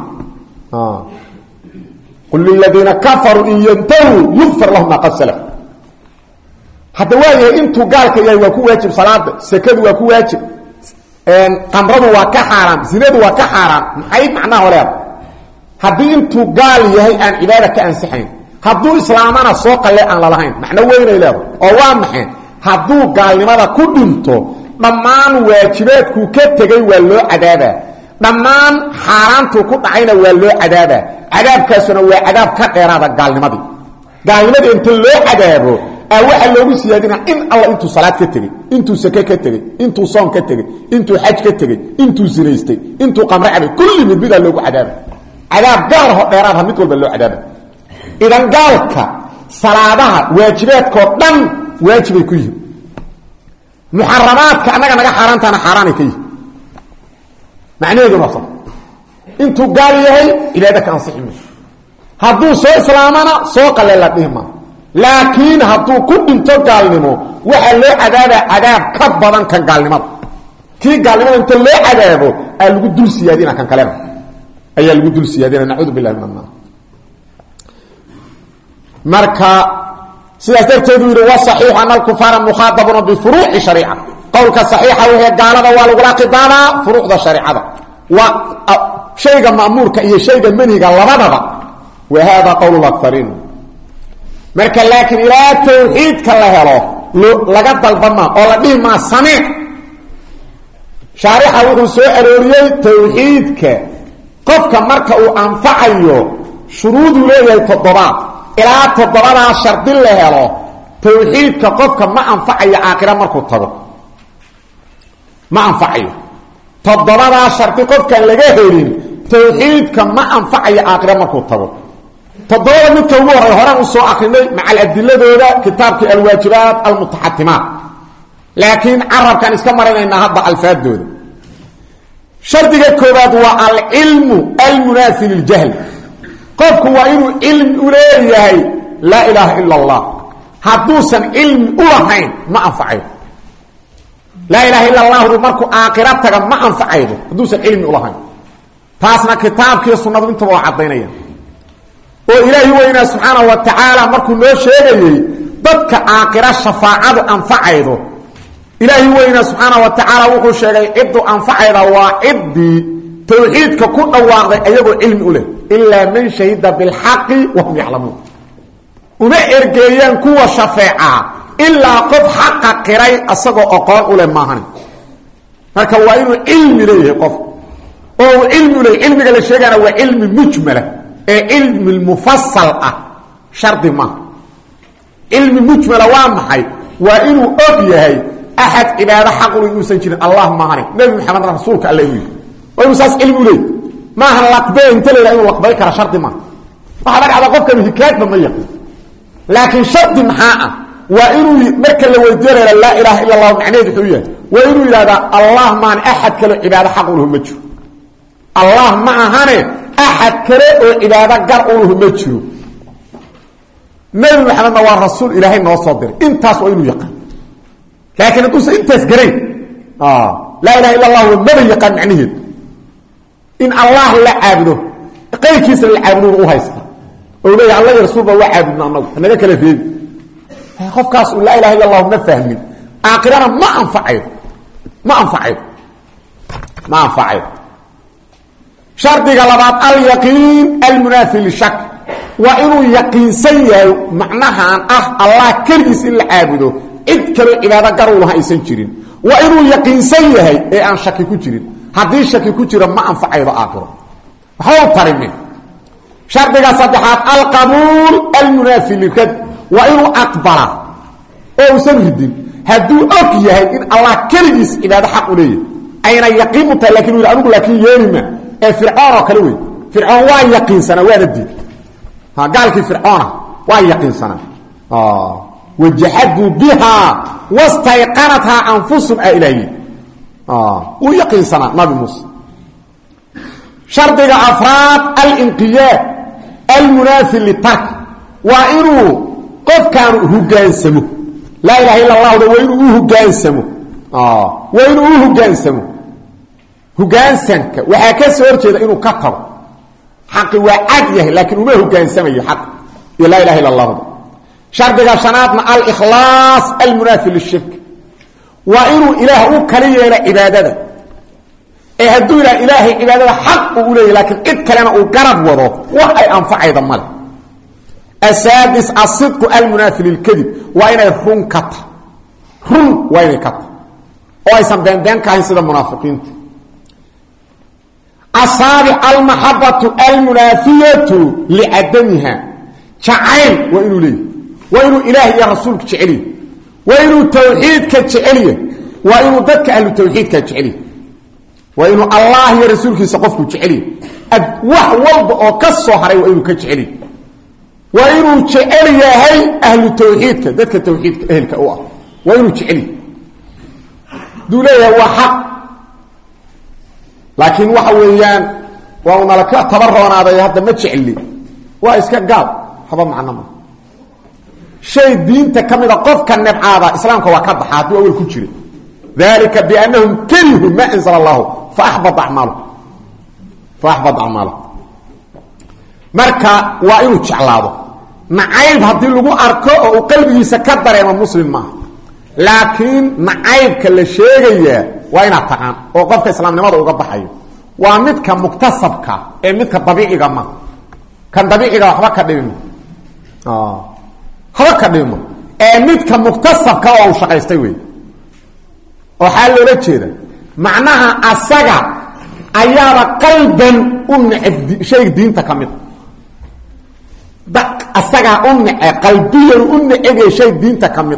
qul lil ladina kafaru in yantahu yughfar lahum ma qad salaf hada waaye intuu gaalka yahay waa ku waajib salaada sakadu waa ku waajib qamradu waa ka xaraam zinadu waa ka xaraam maxay macnaha hore haddii intuu gaal yahay aan cibaada ka ansixin hadduu islaamana soo qalle aan la lahayn macna weynay leedahay oo waa maxay hadduu gaalnimada ku dhinto dhammaan waajibaadku ka tagay waa loo cadaabaa dhammaan xaaraantu ku dhacayna waa loo cadaabaa cadaabkaasuna waa cadaab ka dheeraada gaalnimadii inta loo cadaabo waxa loogu siyaadina in alla intuu salaad ka tagay intuu saka ka tagay intuu soon ka tagay intuu xaj ka tagay intuu zinaystay intuu qamra cabay kulli mid bida loogu cadaaba cadaab gaar ah dheeraada mid walba loo cadaaba idan gaalka salaadaha waajibaadkoo dhan waajibay ku yihiin muharramaadka anaga naga xaaraantana xaaraanay ka yihiin macnaheedu waa sax intuu gaal yahay ilaada ka ansixin hadduu soo islaamana soo qale la dhihma laakiin hadduu ku dhinto gaalnimo waxa loo cadaabaa cadaab ka badan kan gaalnimada kii gaalnimada inta loo cadaabo aa lagu dul siyaadina kan kalena ayaa lagu dul siyaadina nacuudu billahi min annaar marka sidaas darteedu yiri waa saxiix an al-kufara mukhatabuna bi furuu'i shari'a qawlka saxiixa waa gaalada waa lagu laqidaana furuuqda shariicada wa shayga ma'muurka iyo shayga manhiga labadaba wa hada qawlu al-aktharin marka laakiin ila tawxiidka la helo laga dalbama oo la dhima samee shariixa wuxuu soo arooriyay tawxiidka qofka marka uu anfacayo shuruudu leeyahay toddobaad ilaa toddobada shardi la helo tawxiidka qofka ma anfacayo aakhira markuu tago ma anfacayo toddobada shardi qofka laga helin tawxiidka ma anfacayo aakhira markuu tago toddobada midka ugu horaan u soo akhrinay macal adiladooda kitaabka alwaajibaat almutahattimaat laakiin arabkan iska marinayna hadda alfaadooda shardiga koobaad waa al-ilmu al-munafi lil-jahl qofku waa inuu ilm u leeyahay la ilaha illa allah hadduusan ilm u lahayn ma anfacayo la ilaha illa allah markuu aakhira taga ma anfacayo hadduusan ilm u lahayn taasna kitaabkiisa sunnadu inta waa cadeynaya oo ilaahi weyna subhanahu wa ta'ala markuu noo sheegayay dadka aakhira shafaacadu anfacaydo ilaahi weyna subhanahu wa ta'ala wuxuu sheegay cidu anfacayda waa cidii tawxiidka ku dhawaaqday ayagoo cilmi u leh illa man shahida bil haqqi wa hum ya'lamun uma ergeeyaan kuwa shafaaca illa qof xaqa qiray asagoo aqoon u leh maahan marka waa inuu cilmi leeyahay qof oo cilmi leeyahay cilmiga la sheegana waa cilmi mujmala ee cilmi mufassal ah shardi ma cilmi mujmala waa maxay waa inuu og yahay ahad ibaada xaq u yuusan jirin allah maahan nabi maxamed rasuulka allah wiil oo musaas cilmi leeyahay ma han laqbay inta leeyahay inuu laqbay kara shardi ma waxa laga hada qofka hikaayad ma yaqaan laakiin shardi maxaa waa inuu marka la weydiiyo la ilaaha illa allah macneedu xuya waa inuu yiraahdo allah maan ahad kale ibaada xaq u ma jiro allah ma ahane ahad kale oo ibaada gar u ma jiro nabi maxamed waa rasuul ilaahay noo soo diray intaas waa inuu yaqaan laakiin intuu intaas garay la ilaha illa allah ma yaqaan macneedu in allah la caabudo qeyrkiisa la caabudo u haysta oo leeyahay allah iyo rasuulba waa caabudna anagu naga kala reebi qofkaas la ilaha illa allah ma fahmin aakhirana ma anfa'ay shardiga labaad al yaqin al munafi li shak wa inuu yaqiinsan yahay macnahan allah kaliis in la caabudo cid kale cibaado gaar u laha aysan jirin wa inuu yaqiinsan yahay ee aan shaki ku jirin hadii shaki ku jira ma anfa'aydo aakhiro waxa tarimin shardiga saddexaad al qabul al munafi li kad wa inuu aqbala oo sanridin haduu og yahay in allah kaliis cibaado xaq u leeyahay ayna yaqiin ta laakiin uu anigu laakiin yeelima ee fir'aun kale way fir'aun waa yaqiinsana waa diid ha gaalkii fir'aun waa yaqiinsana wajahadu biha wastayqanatha anfusum ilayhi uu yaqiinsana nabi musa shardiga afraad al inqiyad al munafi li tark wa inuu qofkan hogaansamo la ilaha illa allah wa inuu hogaansamo wa inuu hogaansamo hogaansanka waxa ka soo horjeeda inuu ka tago xaq waa cad yahay laakiin uma hogaansamayo xaq la ilaha illa allah shardiga shanaadna al ikhlas al munafi lil shirk wa inuu ilaah u kaliyeena ibadada ee haduu ilaahay ibadada xaq u leeyahay laakiin cid kalena uu garab wado wax ay anfacayda mal السادس الصدق المنافي للكذب وإن يرون كتا رون وإن كتا وإيسان بين كاين سيدا منافقين السابع المحبة المنافية لعدمها شعين وإنه ليه وإنه إلهي يا رسولك شعلي وإنه توحيد كتشعلي وإنه ذاتك أهل التوحيد كتشعلي وإنه الله يا رسولك يسقفك كتشعلي وحوالب أو كالصهري وإنه كتشعلي وإنه جعل يهي أهل التوحيد ذاتك التوحيد أهلك أوه وإنه جعل دوليه هو حق لكن وحويان وأنا لك تبرعنا هذا هذا ما جعل لي وإسكا قال هذا معنا ما شيء دين تكمل قف كان نبع هذا إسلامك وكبح هذا أول كتير ذلك بأنهم كرهوا ما أنزل الله فأحبط أعماله marka waa inuu jeclaado nacayb hadii lagu arko oo qalbigiisa ka dareemo muslim ma laakiin nacaybka la sheegaya waa ina taqaan oo qofka islaamnimada uga baxayo waa midka muktasabka ee midka dabiiciga ma kan dabiiciga waxba ka dhimo ee midka muktasabka oo shaqaystay weey oo xal loo jeeda macnaha asaga ayaaba qalban shay diinta kamid asaga qalbiyan shay diinta kamid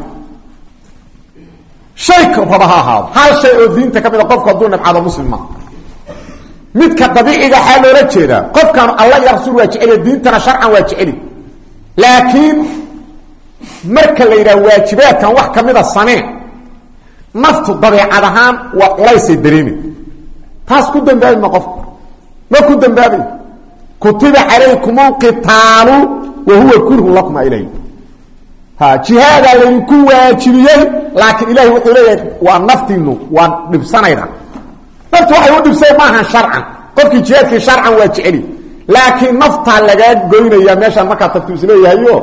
shay rabaha hal shay oo diinta kamid qofka haduu nabcado muslima midka dabiiciga xal loo jeeda qofkan allah iyo rasuul waa jecel diintana sharcan waa jecel laakiin marka la yiraahdo waajibaadkan wax kamid ah samee naftu dabiicad ahaan waa qulaysay dareemi taas ku dambaabay ma qof ma ku dambaabay kutiba alaykum qitaalu wa huwa kurhu lakum ilayhi ha jihad alaykum waajibiyay laakiin ilaahi wuxuu leeyahay waa naftinu waa dhibsanayda naftu waxay u dhibsay maaha sharcan qofkii jihadkii sharcan waa jeceli laakiin nafta laga goynaya meesha marka tagtu isleeyahayo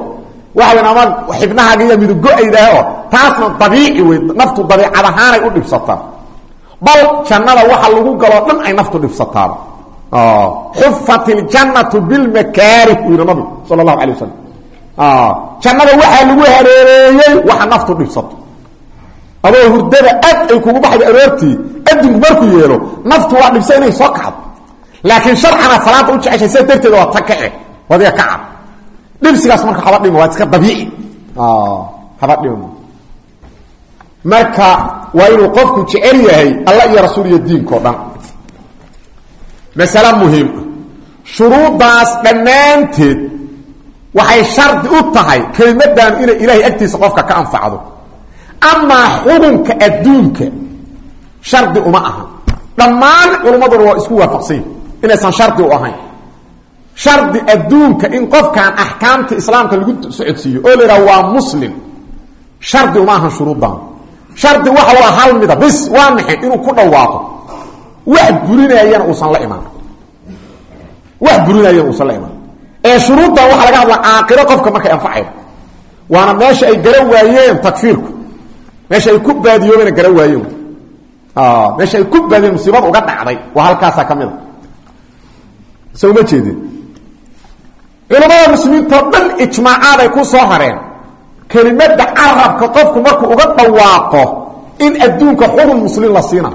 waxa ama xibnaha iyo midu go'aydaa taasna dabiici way naftu dabiicad ahaan ay u dhibsataa bal jannada waxa lagu galo dhan ay naftu dhibsataa huffatil jannatu bil makarih nabi sallallahu alayhi wasallam jannada waxa lagu hareereeyay waxa naftu dhibsato adoo hurdada aad ay kugu baxday aroortii adinku markuu yeelo naftu waa dhibsay inay soo kacdo laakiin sharcana salaada u jeceshay darteed waa takace wadiga kacab dhibsigaas marka haba dhimo waa iska dabiici haba dhimo marka waa inuu qofku jecel yahay Allah iyo rasuul iyo diinko dhan masala muhiim shuruudaas dhamaanteed waxay shardi u tahay kalimadan inay ilaahay agtiisa qofka ka anfacdo ama xukunka adduunka shardi uma aha dhammaan culimaduna waa isku waafaqsan inaysan shardi u ahayn shardi adduunka in qofkan ahkaamta islaamka lagu socodsiiyo oo leeyahay waa muslim shardi uma aha shuruudan shardi waxa waa hal mid bis waa maxay inuu ku dhawaaqo wax burinayana uu san la imaan wax burinayana uu san la imaan ee shuruudan waxa laga hadlaa aakhiro qofka markay anfacay waana meesha ay garan waayeen takfiirku meesha ay ku baadiyoobeen garan waayeen meesha ay ku baadiyeen musiibada uga dhacday waa halkaas ka mid soo ma jeedin culimada muslimiinta dhan ijmaacaad ay ku soo hareen kelimada arabka qofku markuu uga dhawaaqo in adduunka xukun muslim la siina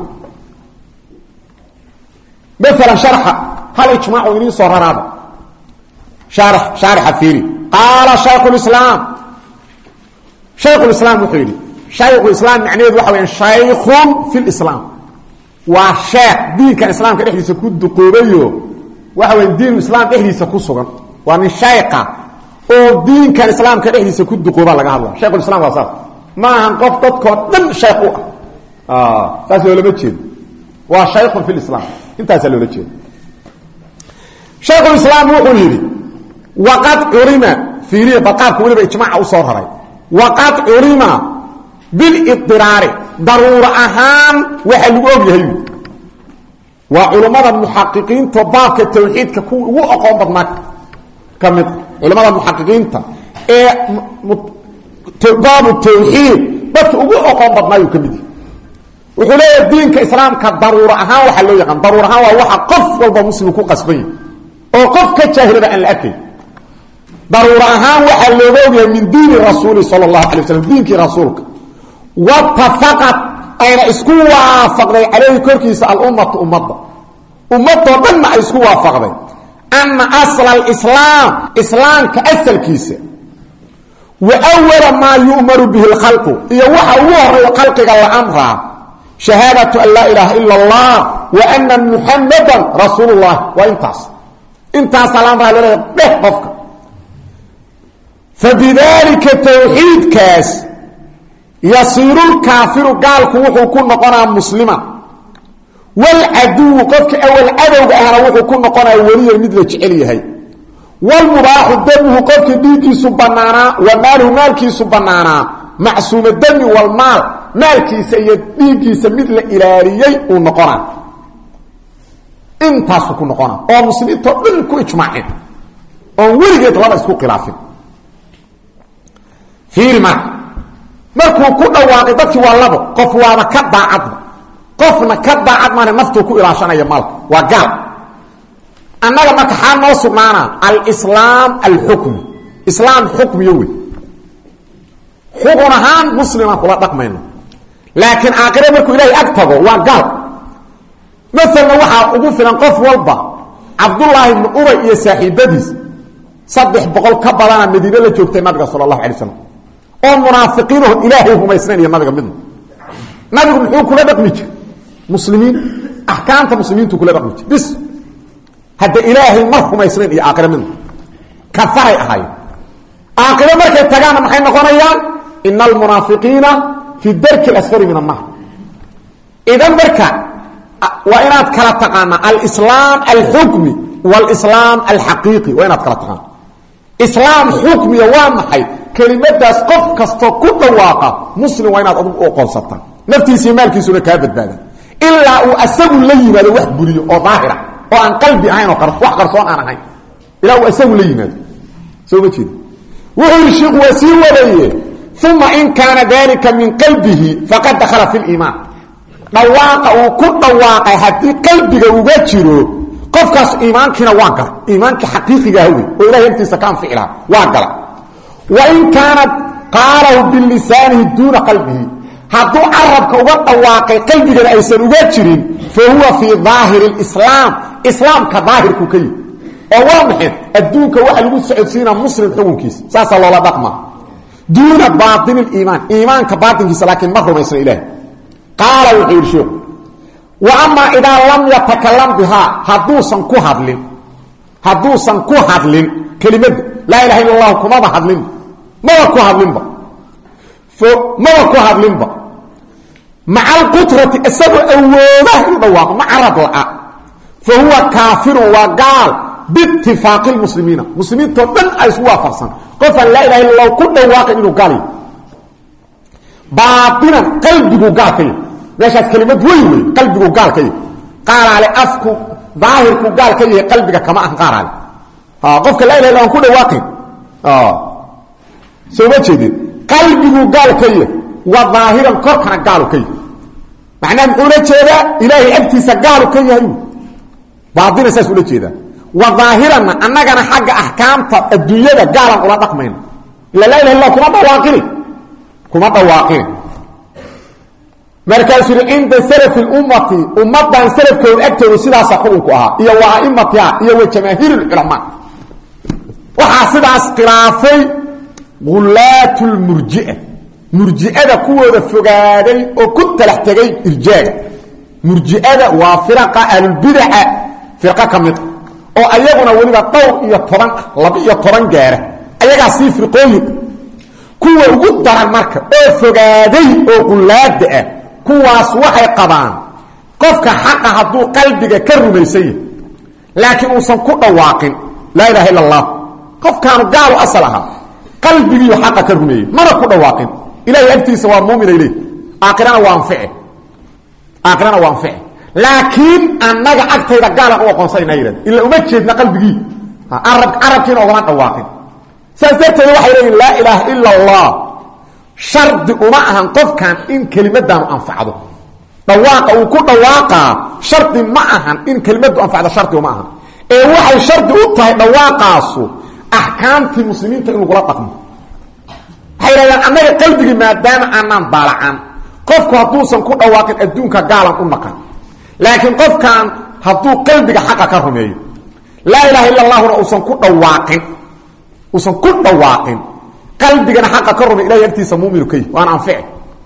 مثلا شرح هل اجماع ولي صرراد شارح فيري قال شيخ الإسلام وحيري شيخ الإسلام معنيه وحوين شيخ في الإسلام وشيخ دين كان الإسلام كان إحديث كود قوبيه وحوين دين الإسلام إحديث كسوغا ومن شيخة او دين كان الإسلام كان إحديث كود قوبا لغا الله شيخ الإسلام وصار ما هنقفتت كودن شيخه تاسي ولا بتشيد وشيخ في الإسلام انت سألوا لك شيخ الإسلام وحيري وقد عرم في ريه بقاك ولي باجماع وصورها وقد عرم بالاضطرار ضرورة أهام وحلو أبيهي وعلماء المحققين طباق التوحيد ككو وأقوم بدناك كمت علماء المحققين طباق التوحيد بس وأقوم بدناك كمدي وحلو الدين كإسلام كضرورة أهام وحلو يقان ضرورة أهام وحا قف والبمسلم كو قصبين وقف كالشاهد بأن الأكل ضرورة أهام وحلو من دين الرسول صلى الله عليه وسلم دينك رسولك واتفقت أين اسكوا وافقضي عليه كوركيس الأمة أمته ضمن اسكوا وافقضي أن أصل الإسلام إسلام كأسل كيس وأول ما يؤمر به الخلق يوحى الخلق قال أمرها شهادة أن لا إله إلا الله وأن محمدا رسول الله وإنتاس الأمر عليه بحفظك فبذلك التوحيد كاس يصير الكافر قال كوحو كن قنا مسلما والعدو قفك اول عدو انا وحو كن قنا ولي مثل جعليه والمباح دمه قفك ديكي سبنانا وماله مالكي سبنانا معصوم الدم والمال مالكي سيد ديكي مثل الهي ونقنا انت كن قنا او مسلمين تقول كو اجماعين او وليد ولا اسكو خلافين في ما markuu ku dhawaaqay dadkii waa labo qof waaba ka daacad qofna ka daacad ma naftu ku ilaashanaya malka waa gaal annaga marka xaan noo sugnaana al-islam al-hukm islam hukm yawi xukunahan muslima kula dhaqmayno laakiin aakhire markuu ilaahay agtago waa gaal مثلا waxa ugu filan qof walba Abdullah ibn Ubay iyo saaxiibadiis 300 ka badan Madiina la joogtay nabiga sallallahu alayhi wasallam oo munaafiqiinoo ilaahay humaysnaan iyo nabiga mid nabigu wuxuu kula dhaqmi jiray muslimiin ahkaamta muslimiintu kula dhaqmi jiray bis hada ilaahay ma humaysnaan iyo aakhira mid kafaray ahay aakhira markay tagaan maxay noqonayaan innal munaafiqiina fi darki al-asfali min an-nar idan barka wa inaad kala taqaana al-islam al-hukmi wal-islam al-haqiqi wa inaad kala taqaana islam hukmi waa maxay كلمتاس قف كاستو ku dhawaaqa muslim waa inaad adigu qoonsata naftiisa maalkiisuna ka badbaada illa uu asagu la yimaado wax buriyo oo daahira oo aan qalbi ahayn oo wax qarsoon aan ahayn illa uu asagu la yimaado soo ma jeed وهو الشيخ وسي وليه ثم إن كان ذلك من قلبه فقد دخل في الإيمان دواقه وكل دواقه حتى قلبه وجهه قفكاس إيمانكنا واقع إيمانك حقيقي هو وإله يمتس كان فعلا واقع وإن كانت قاله باللسان دون قلبه هذا عربك وواقع قلبك أيسر وجهه فهو في ظاهر الإسلام إسلام كظاهر كوكي وواضح الدونك واحد يقول سينا مسلم حكم كيس ساسا الله بقما دون باطن الإيمان إيمان كباطن كيس لكن مخرج ما يسر إله قال وحير شيء وأما إذا لم يتكلم بها حدوثا كهدل كلمة لا إله إلا الله كما بحدلين ما كهدلين مع القطرة السبع أوله يضواق مع رضاء فهو كافر وقال باتفاق المسلمين تبن أيسوا فرصا قفا لا إله إلا الله كل واقع إنه قال باطنا قلبه قال كي ماشات كلمة ويوي قلبه قال كي قال على أفكو ظاهركو قال كي قلبك كما قال علي قفك لا إله إلا الله كل واقع سوى جديد قلبه قال كي وظاهرا كركنا قالوا كي معناه نقول كذا إلهي أبتس قالوا كي هيو بعضنا ساس ولا كذا وظاهرا أنك أنا حق أحكام الدنيا قالوا ولا تقمين لا إله إلا الله كما تواقين مركز عند سلف الأمة أمتها سلف كون أكتر وسيدها سقوقها إيا وائمتها إيا وجماهير العلماء وحاسدها اسقرافي غلات المرجئة مرجئة كوة فقادي وكنت لحتاجي إرجاء مرجئة وفرقة البدع فرقة كمية وأيقنا وليبا طور إيا طران جارة أيقا صيف رقوي كوة وقدر المركة وفقادي وقلات كوة أصوحي قبان قفك حق حدو قلبك كرميسي لكن وصن كنا واقن لا إله إلا الله قف كانوا قالوا أصلها قلبي حق كرمي مرة كنا واقن إلهي أنت سواء مؤمن إليه آخرنا وانفعه لكن أنك أكتر قال هو قنصين أيضا إلا أمتشدنا قلبي عرب كنا وغمان أواقن سأسترت الوحي لا إله إلا الله شرط أمعها قف كان إن كلمة دام أنفعه دواقع وكل دواقع شرط معها إن كلمة أنفعه شرط معها إيه وحي شرط أطهي دواقع أحكام في المسلمين تقولوا غلطكم حيرا أنك قلبك ما دام أنان بالعان قفك هدوسا كل دواقع الدونك قالا أمكا لكن قف كان هدو قلبك حقا كرمي لا إله إلا الله رؤوسا كل دواقع وصن كل دواقع قلبك حقا كرمي إلهي أنت سمومي لكي وأنا أنفعه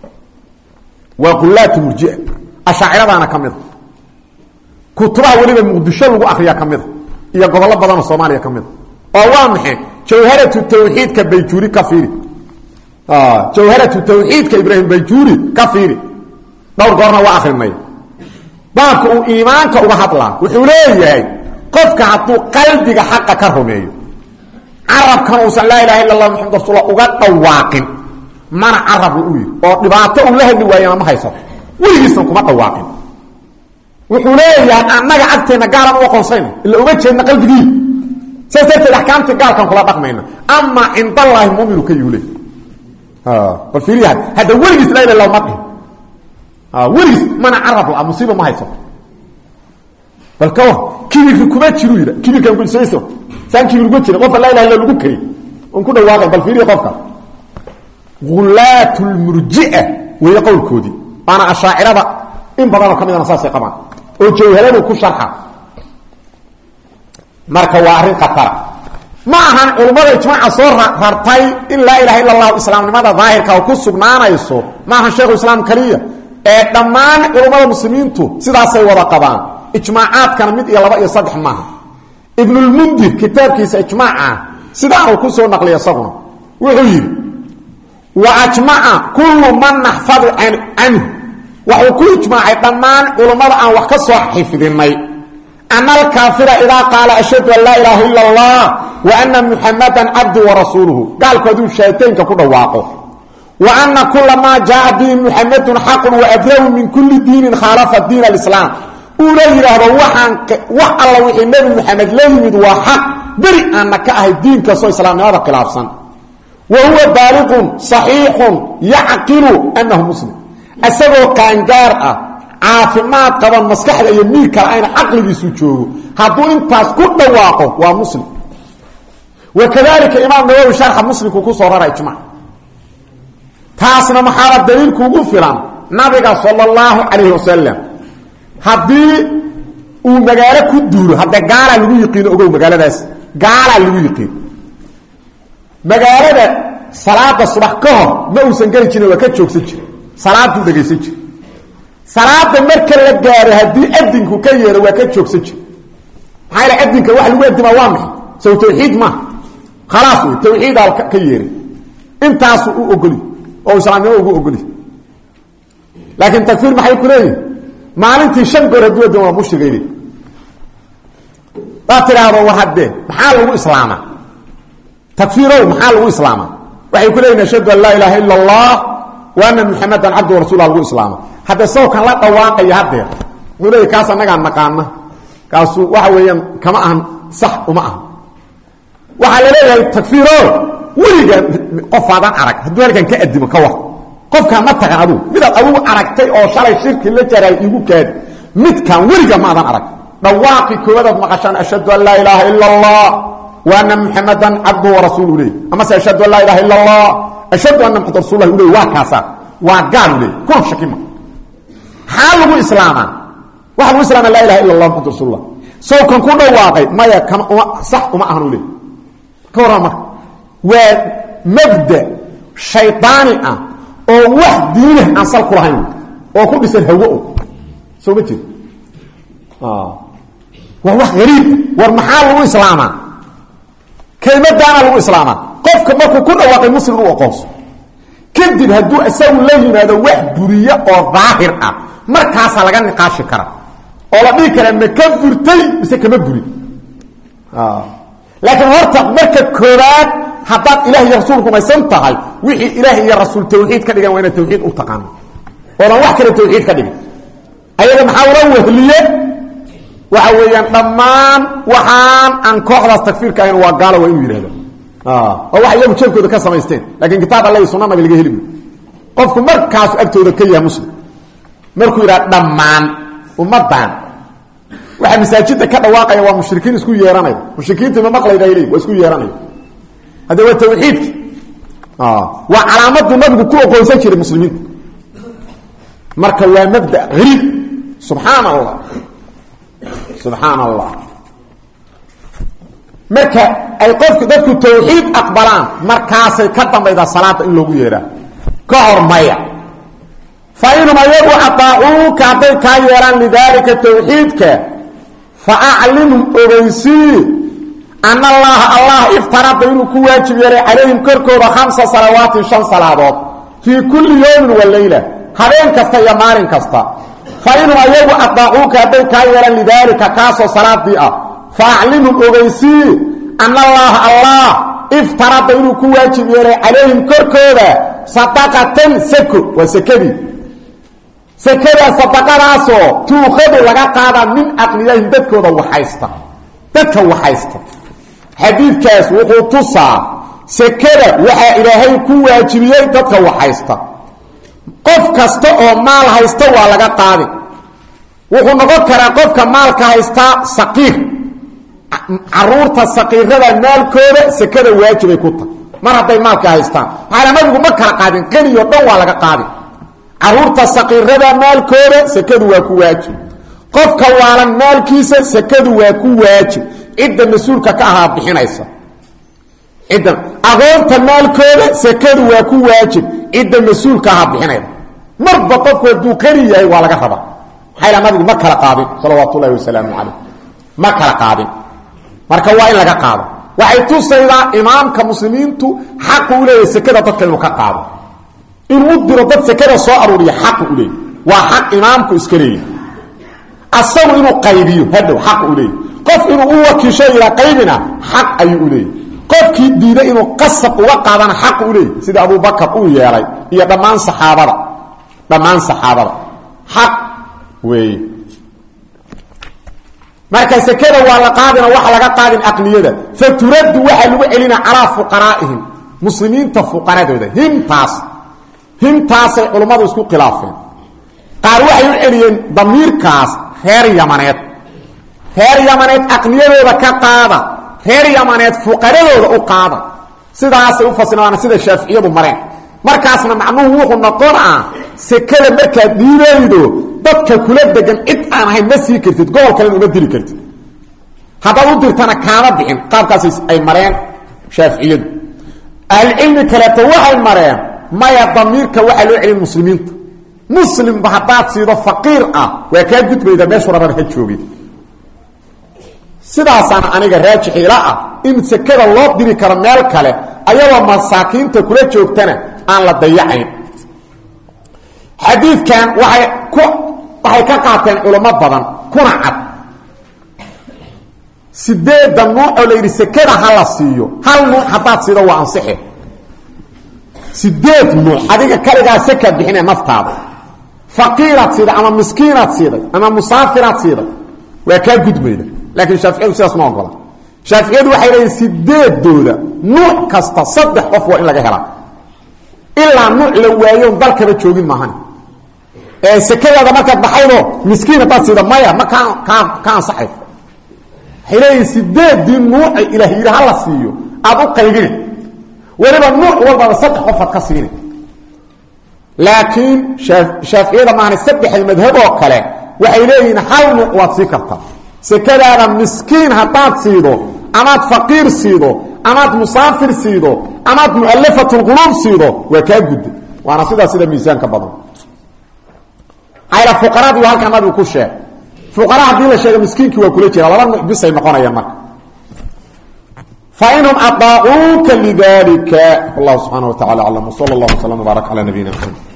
وقلات مرجئة أشاعرة أنا كمذ كتبها وليبا مقدشة لغو أخريا كمذ إيا قبل بدن الصوماليا كمذ ووامحي جوهرة التوحيد كبيجوري كفيري جوهرة التوحيد كإبراهيم بيجوري كفيري دور قرنا وآخرنا باكو إيمانك وبحطلا وحوليه قفك عطو قلبك حقا كرمي عرب كان وصل لا إله إلا الله محمد رسول الله وقال طواقن mana arab u yiri oo dhibaato u leeyahay waayana ma hayso wiligiisan kuma dhawaaqin wuxuu leeyahay annaga agteena gaaran u qoonsayn illa uma jeedna qalbigii saasay ahkaamta gaalkan kula dhaqmayna amma inta allah mu'minu ka yule bal fiiriyan hada wiligiis la ilaha illallah wiligis mana arab la musiiba ma hayso bal kaw kibir kuma jiru yira kibirkan ku sayso san kibir ku jira qof la ilaha illallah lagu kari on ku dhawaaqay bal fiiriyo qofka غلات المرجئة ويقول كودي أنا أشاعرة إن بدأنا كمينا نصاصي قمان وجوهلانه كشرحة مركا وارين قطرة معها علماء اجماع صور رارتاي إن لا إله إلا الله الإسلام لماذا ظاهر كوكسب معنا يصور معها شيخ الإسلام كريه دمان علماء المسلمين تو سيدا سيوضا قبان اجماعات كان مد إلى رأي صدح معها ابن المنذر كتاب كيس اجماعا سيدا وكسو نقل يصغنا وغير وأجمع كل من نحفظ عنه وحكو إجماع دمان علماء أن وحكسوا حفظيني أن الكافر إذا قال أشهد أن لا إله إلا الله وأن محمدا عبده ورسوله قال كذو الشيطان ككل واقع وأن كل ما جاء به محمد حق وأبلغ من كل دين خالف الدين الإسلام أولئك هذا وحق الله النبي محمد لا يمد وحق بريء أنك أهل الدين كسو إسلام هذا خلافا وهو بالغ صحيح يعقل أنه مسلم أسبه كان جارة عافمات طبعا مسكحة يميك أين عقل يسوجوه هدو انتاس كل واقع ومسلم وكذلك إمام نووي شرح مسلم كوكو صورة إجماع تاسنا محارة دليل كوكو فلان نبي صلى الله عليه وسلم هدي ومقالة كدور هدى قالة لغو يقين أقول مقالة داس قالة لغو يقين مقالة صلاة الصبح كهر ما وسنقل جنة وكتشوك سجر صلاة دقي سجر صلاة مركل لقاري هدي أدنك كير وكتشوك سجر هاي لأدنك واحد ويقدم أوامح سوى توحيد ما خلاص توحيد على كير انت أقولي أو سلام يوم أقولي لكن تكفير ما حيكون ايه ما انتي شنقر هدوه دوا مش غيري لا ترى هذا واحد ده محاله إسلامه تكفيره محاله إسلامه وحيكون ايه نشهد أن لا إله إلا الله وأن محمدا عبده ورسوله الله إسلامه هذا سوى كان لا طواقع يهده يقول ايه كاسا نقعد مقامنا كاسو وحويا كما أهم صح وما أهم وحال ليه تكفيره ولي قف هذا عرق هدوه كان كأدي مكوه قف كان متقن أبوه مدى أبوه عرقتي أو شرع الشرك اللي جرى يقول كاد مد كان ولي ما هذا عرق نواقي كودة مقاشان أشهد أن لا إله إلا الله وأن محمدا عبده ورسوله ليه أما سأشهد أن لا إله إلا الله أشهد أن محمد رسول الله ليه واكاسا وقالوا ليه كل شكيمة حاله إسلاما وحاله إسلاما لا إله إلا الله محمد رسول الله سو كان كله واقعي ما يكام صح وما أهنوا ليه كورما ومبدأ شيطاني oo wax diine aan sal ku lahayn oo ku dhisan hawo soo ma jiro waa wax gariib war maxaa lagu islaama kelmadana lagu islaama qofka markuu ku dhawaaqay muslim uu aqoonso kadib haduu asagu la yimaado wax buriya oo daahir ah markaas laga niqaashi kara oo la dhigi kara ma ka furtay mise kama buri laakiin horta marka koobaad haddaad ilaah iyo rasuulku maysan tahay wixii ilaah iyo rasuul tawxiid ka dhigan waa inaad tawxiid u taqaano oodan wax kale tawxiid ka dhigin ayaga maxaa ula wehliye waxa weeyaan dhammaan waxaan aan kooxdaas takfiirka ahayn waa gaalo waa inuu yidhahdo oo wax iyagu jeebkooda ka samaysteen laakiin kitaab alla iyo sunna nabi laga heli qofku markaas agtooda ka yahay muslim markuu yidhaha dhammaan ummadan waxa masaajidda ka dhawaaqaya waa mushrikiin isku yeeranaya mushrikiinta ma maqlayda ilay waa isku yeeranaya هذا هو التوحيد وعلامات النبي كله قوسان جير المسلمين marka waa mabda غريب سبحان الله سبحان الله marka ay qofku dadku tawxiid aqbalaan markaas ay ka dambayda salaada in lagu yeeraa ka hormaya فإنهم يبوا أطاعوك عطيك يران لذلك توحيدك فأعلمهم أغيسي أن الله افترض إنه كواجب يري عليهم كركوبة 5 صلوات 5 صلوات في كل يوم والليلة هذين كستا يمارين كستا فإنهم يبوا أطاعوك عطيك يران لذلك كاسو صلاة بيئة فأعلمهم أغيسي أن الله افترض إنه كواجب يري عليهم كركوبة صدقة سكو وسكبي سكبي صدقة راسو توخذ لغا قادا من أقليهم دادكودا وحيستا دادكا وحيستا حديث كاس وقو تصع سكبي وحا إلهي كواجبيين دادكا وحيستا قف كاستا او مال هيستا ولغا قادي وقو نقول كرا قفك مالك هيستا سقير عرورتا سقيرة مالكودا سكبي واجبي كوتا mar haday maalka haystaan calaamadu ma kala qaadin qaniyo dhan waa laga qaadi caruurta saqiirada maalkooda sakadu waa ku waajib qofka waalan maalkiisa sakadu waa ku waajib cidda mas'uulka ka ahaa bixinaysa cidda agoonta maalkooda sakadu waa ku waajib cidda mas'uulka ahaa bixinaysa marba qofku duu qaniyahay waa laga rabaa calaamadu ma kala qaadin sallallahu alayhi wasallam ma kala qaadin marka waa in laga qaado waxay tusaydaa imaamka muslimiintu xaq u leeyahay sakada dadka inuu ka qaado inuu diro dad sakada soo aruuriyo xaq u leeyahay waa xaq imaamku iska leeyahay asagu inuu qaybiyo hada xaq u leeyahay qof inuu u wakiisho ila qaybina xaq ayuu u leeyahay qofkii diiday inuu qasab uga qaadana xaq u leeyahay sida Abu Bakar uu yeelay iyo dhammaan saxaabada xaq weey marka sakada waa la qaadina waxa laga qaadin aqliyada faturad waxa lagu celina ala fuqaraa'ihim muslimiinta fuqaradooda himtaasay culummadu isku khilaafeen qaar waxay u celiyeen damiirkaas reer yamaneed aqniyadooda ka qaada reer yamaneed fuqaradooda u qaada sidaasay u fasiraan sida shaaficiyadu mareen markaasna macnuhu wuxuu noqonaa sekada markaad dhiibaydo dadka kula degan cid aan ahayn ma sii kartid gobol kale uma diri kartid haddaad u dirtana kaama bixin qaabkaas ay mareen shaaficiyadu ahlucilmi kaleeto waxay mareen maya damiirka waxaa loo celin muslimiinta muslimba haddaad siido faqiir ah waa kaa gudbayda meeshuu rabana ha joogin sidaasaana aniga raajix ila ah in sekada loo diri karo meel kale ayagoo masaakiinta kula joogtana aan la dayacayn xadiidkan waxay ka qaateen culamo badan kuna cad 8 nuuc oo la yidhi sekada ha la siiyo hal nuuc haddaad siido waa ansixe 8 nuuc adiga kaligaa seka bixinee naftaada faqiiraad siiday ama miskiinaad siiday ama musaafiraad siiday waa kaa gudmayda laakiin shaaficiyadu sidaas ma ogola shaaficiyadu waxay leeyihin 8dooda nuuc kasta 3 qof waa in laga helaa ilaa nuuc la waayo dalkaba joogin maahan ee sekadaada markaad baxaydo miskiin haddaad siida maya ma ka ansaxay waxay leeyihin 8dii nuuc ay ilaah yidhi ha la siiyo aad u qaybine weliba nuuc walbaba 3 qofaad ka siine laakiin shaaficiyada maahan 3 madhab oo kale waxay leeyihiin hal nuuc waad sii kartaa sekadaada miskiin haddaad siido amaad faqiir siido amaad musaafir siido amaad mu'alafatulquluub siido waa kaa gudda waana sida miisaanka badan ayla fuqaraadu halkan nabigu ku sheeg fuqara haddii la sheego miskiinkii waa kula jira 2 nuuc bisay noqonayaan marka فإنهم أطاعوك لذلك والله سبحانه وتعالى أعلم وصلى الله وسلم وبارك على نبينا محمد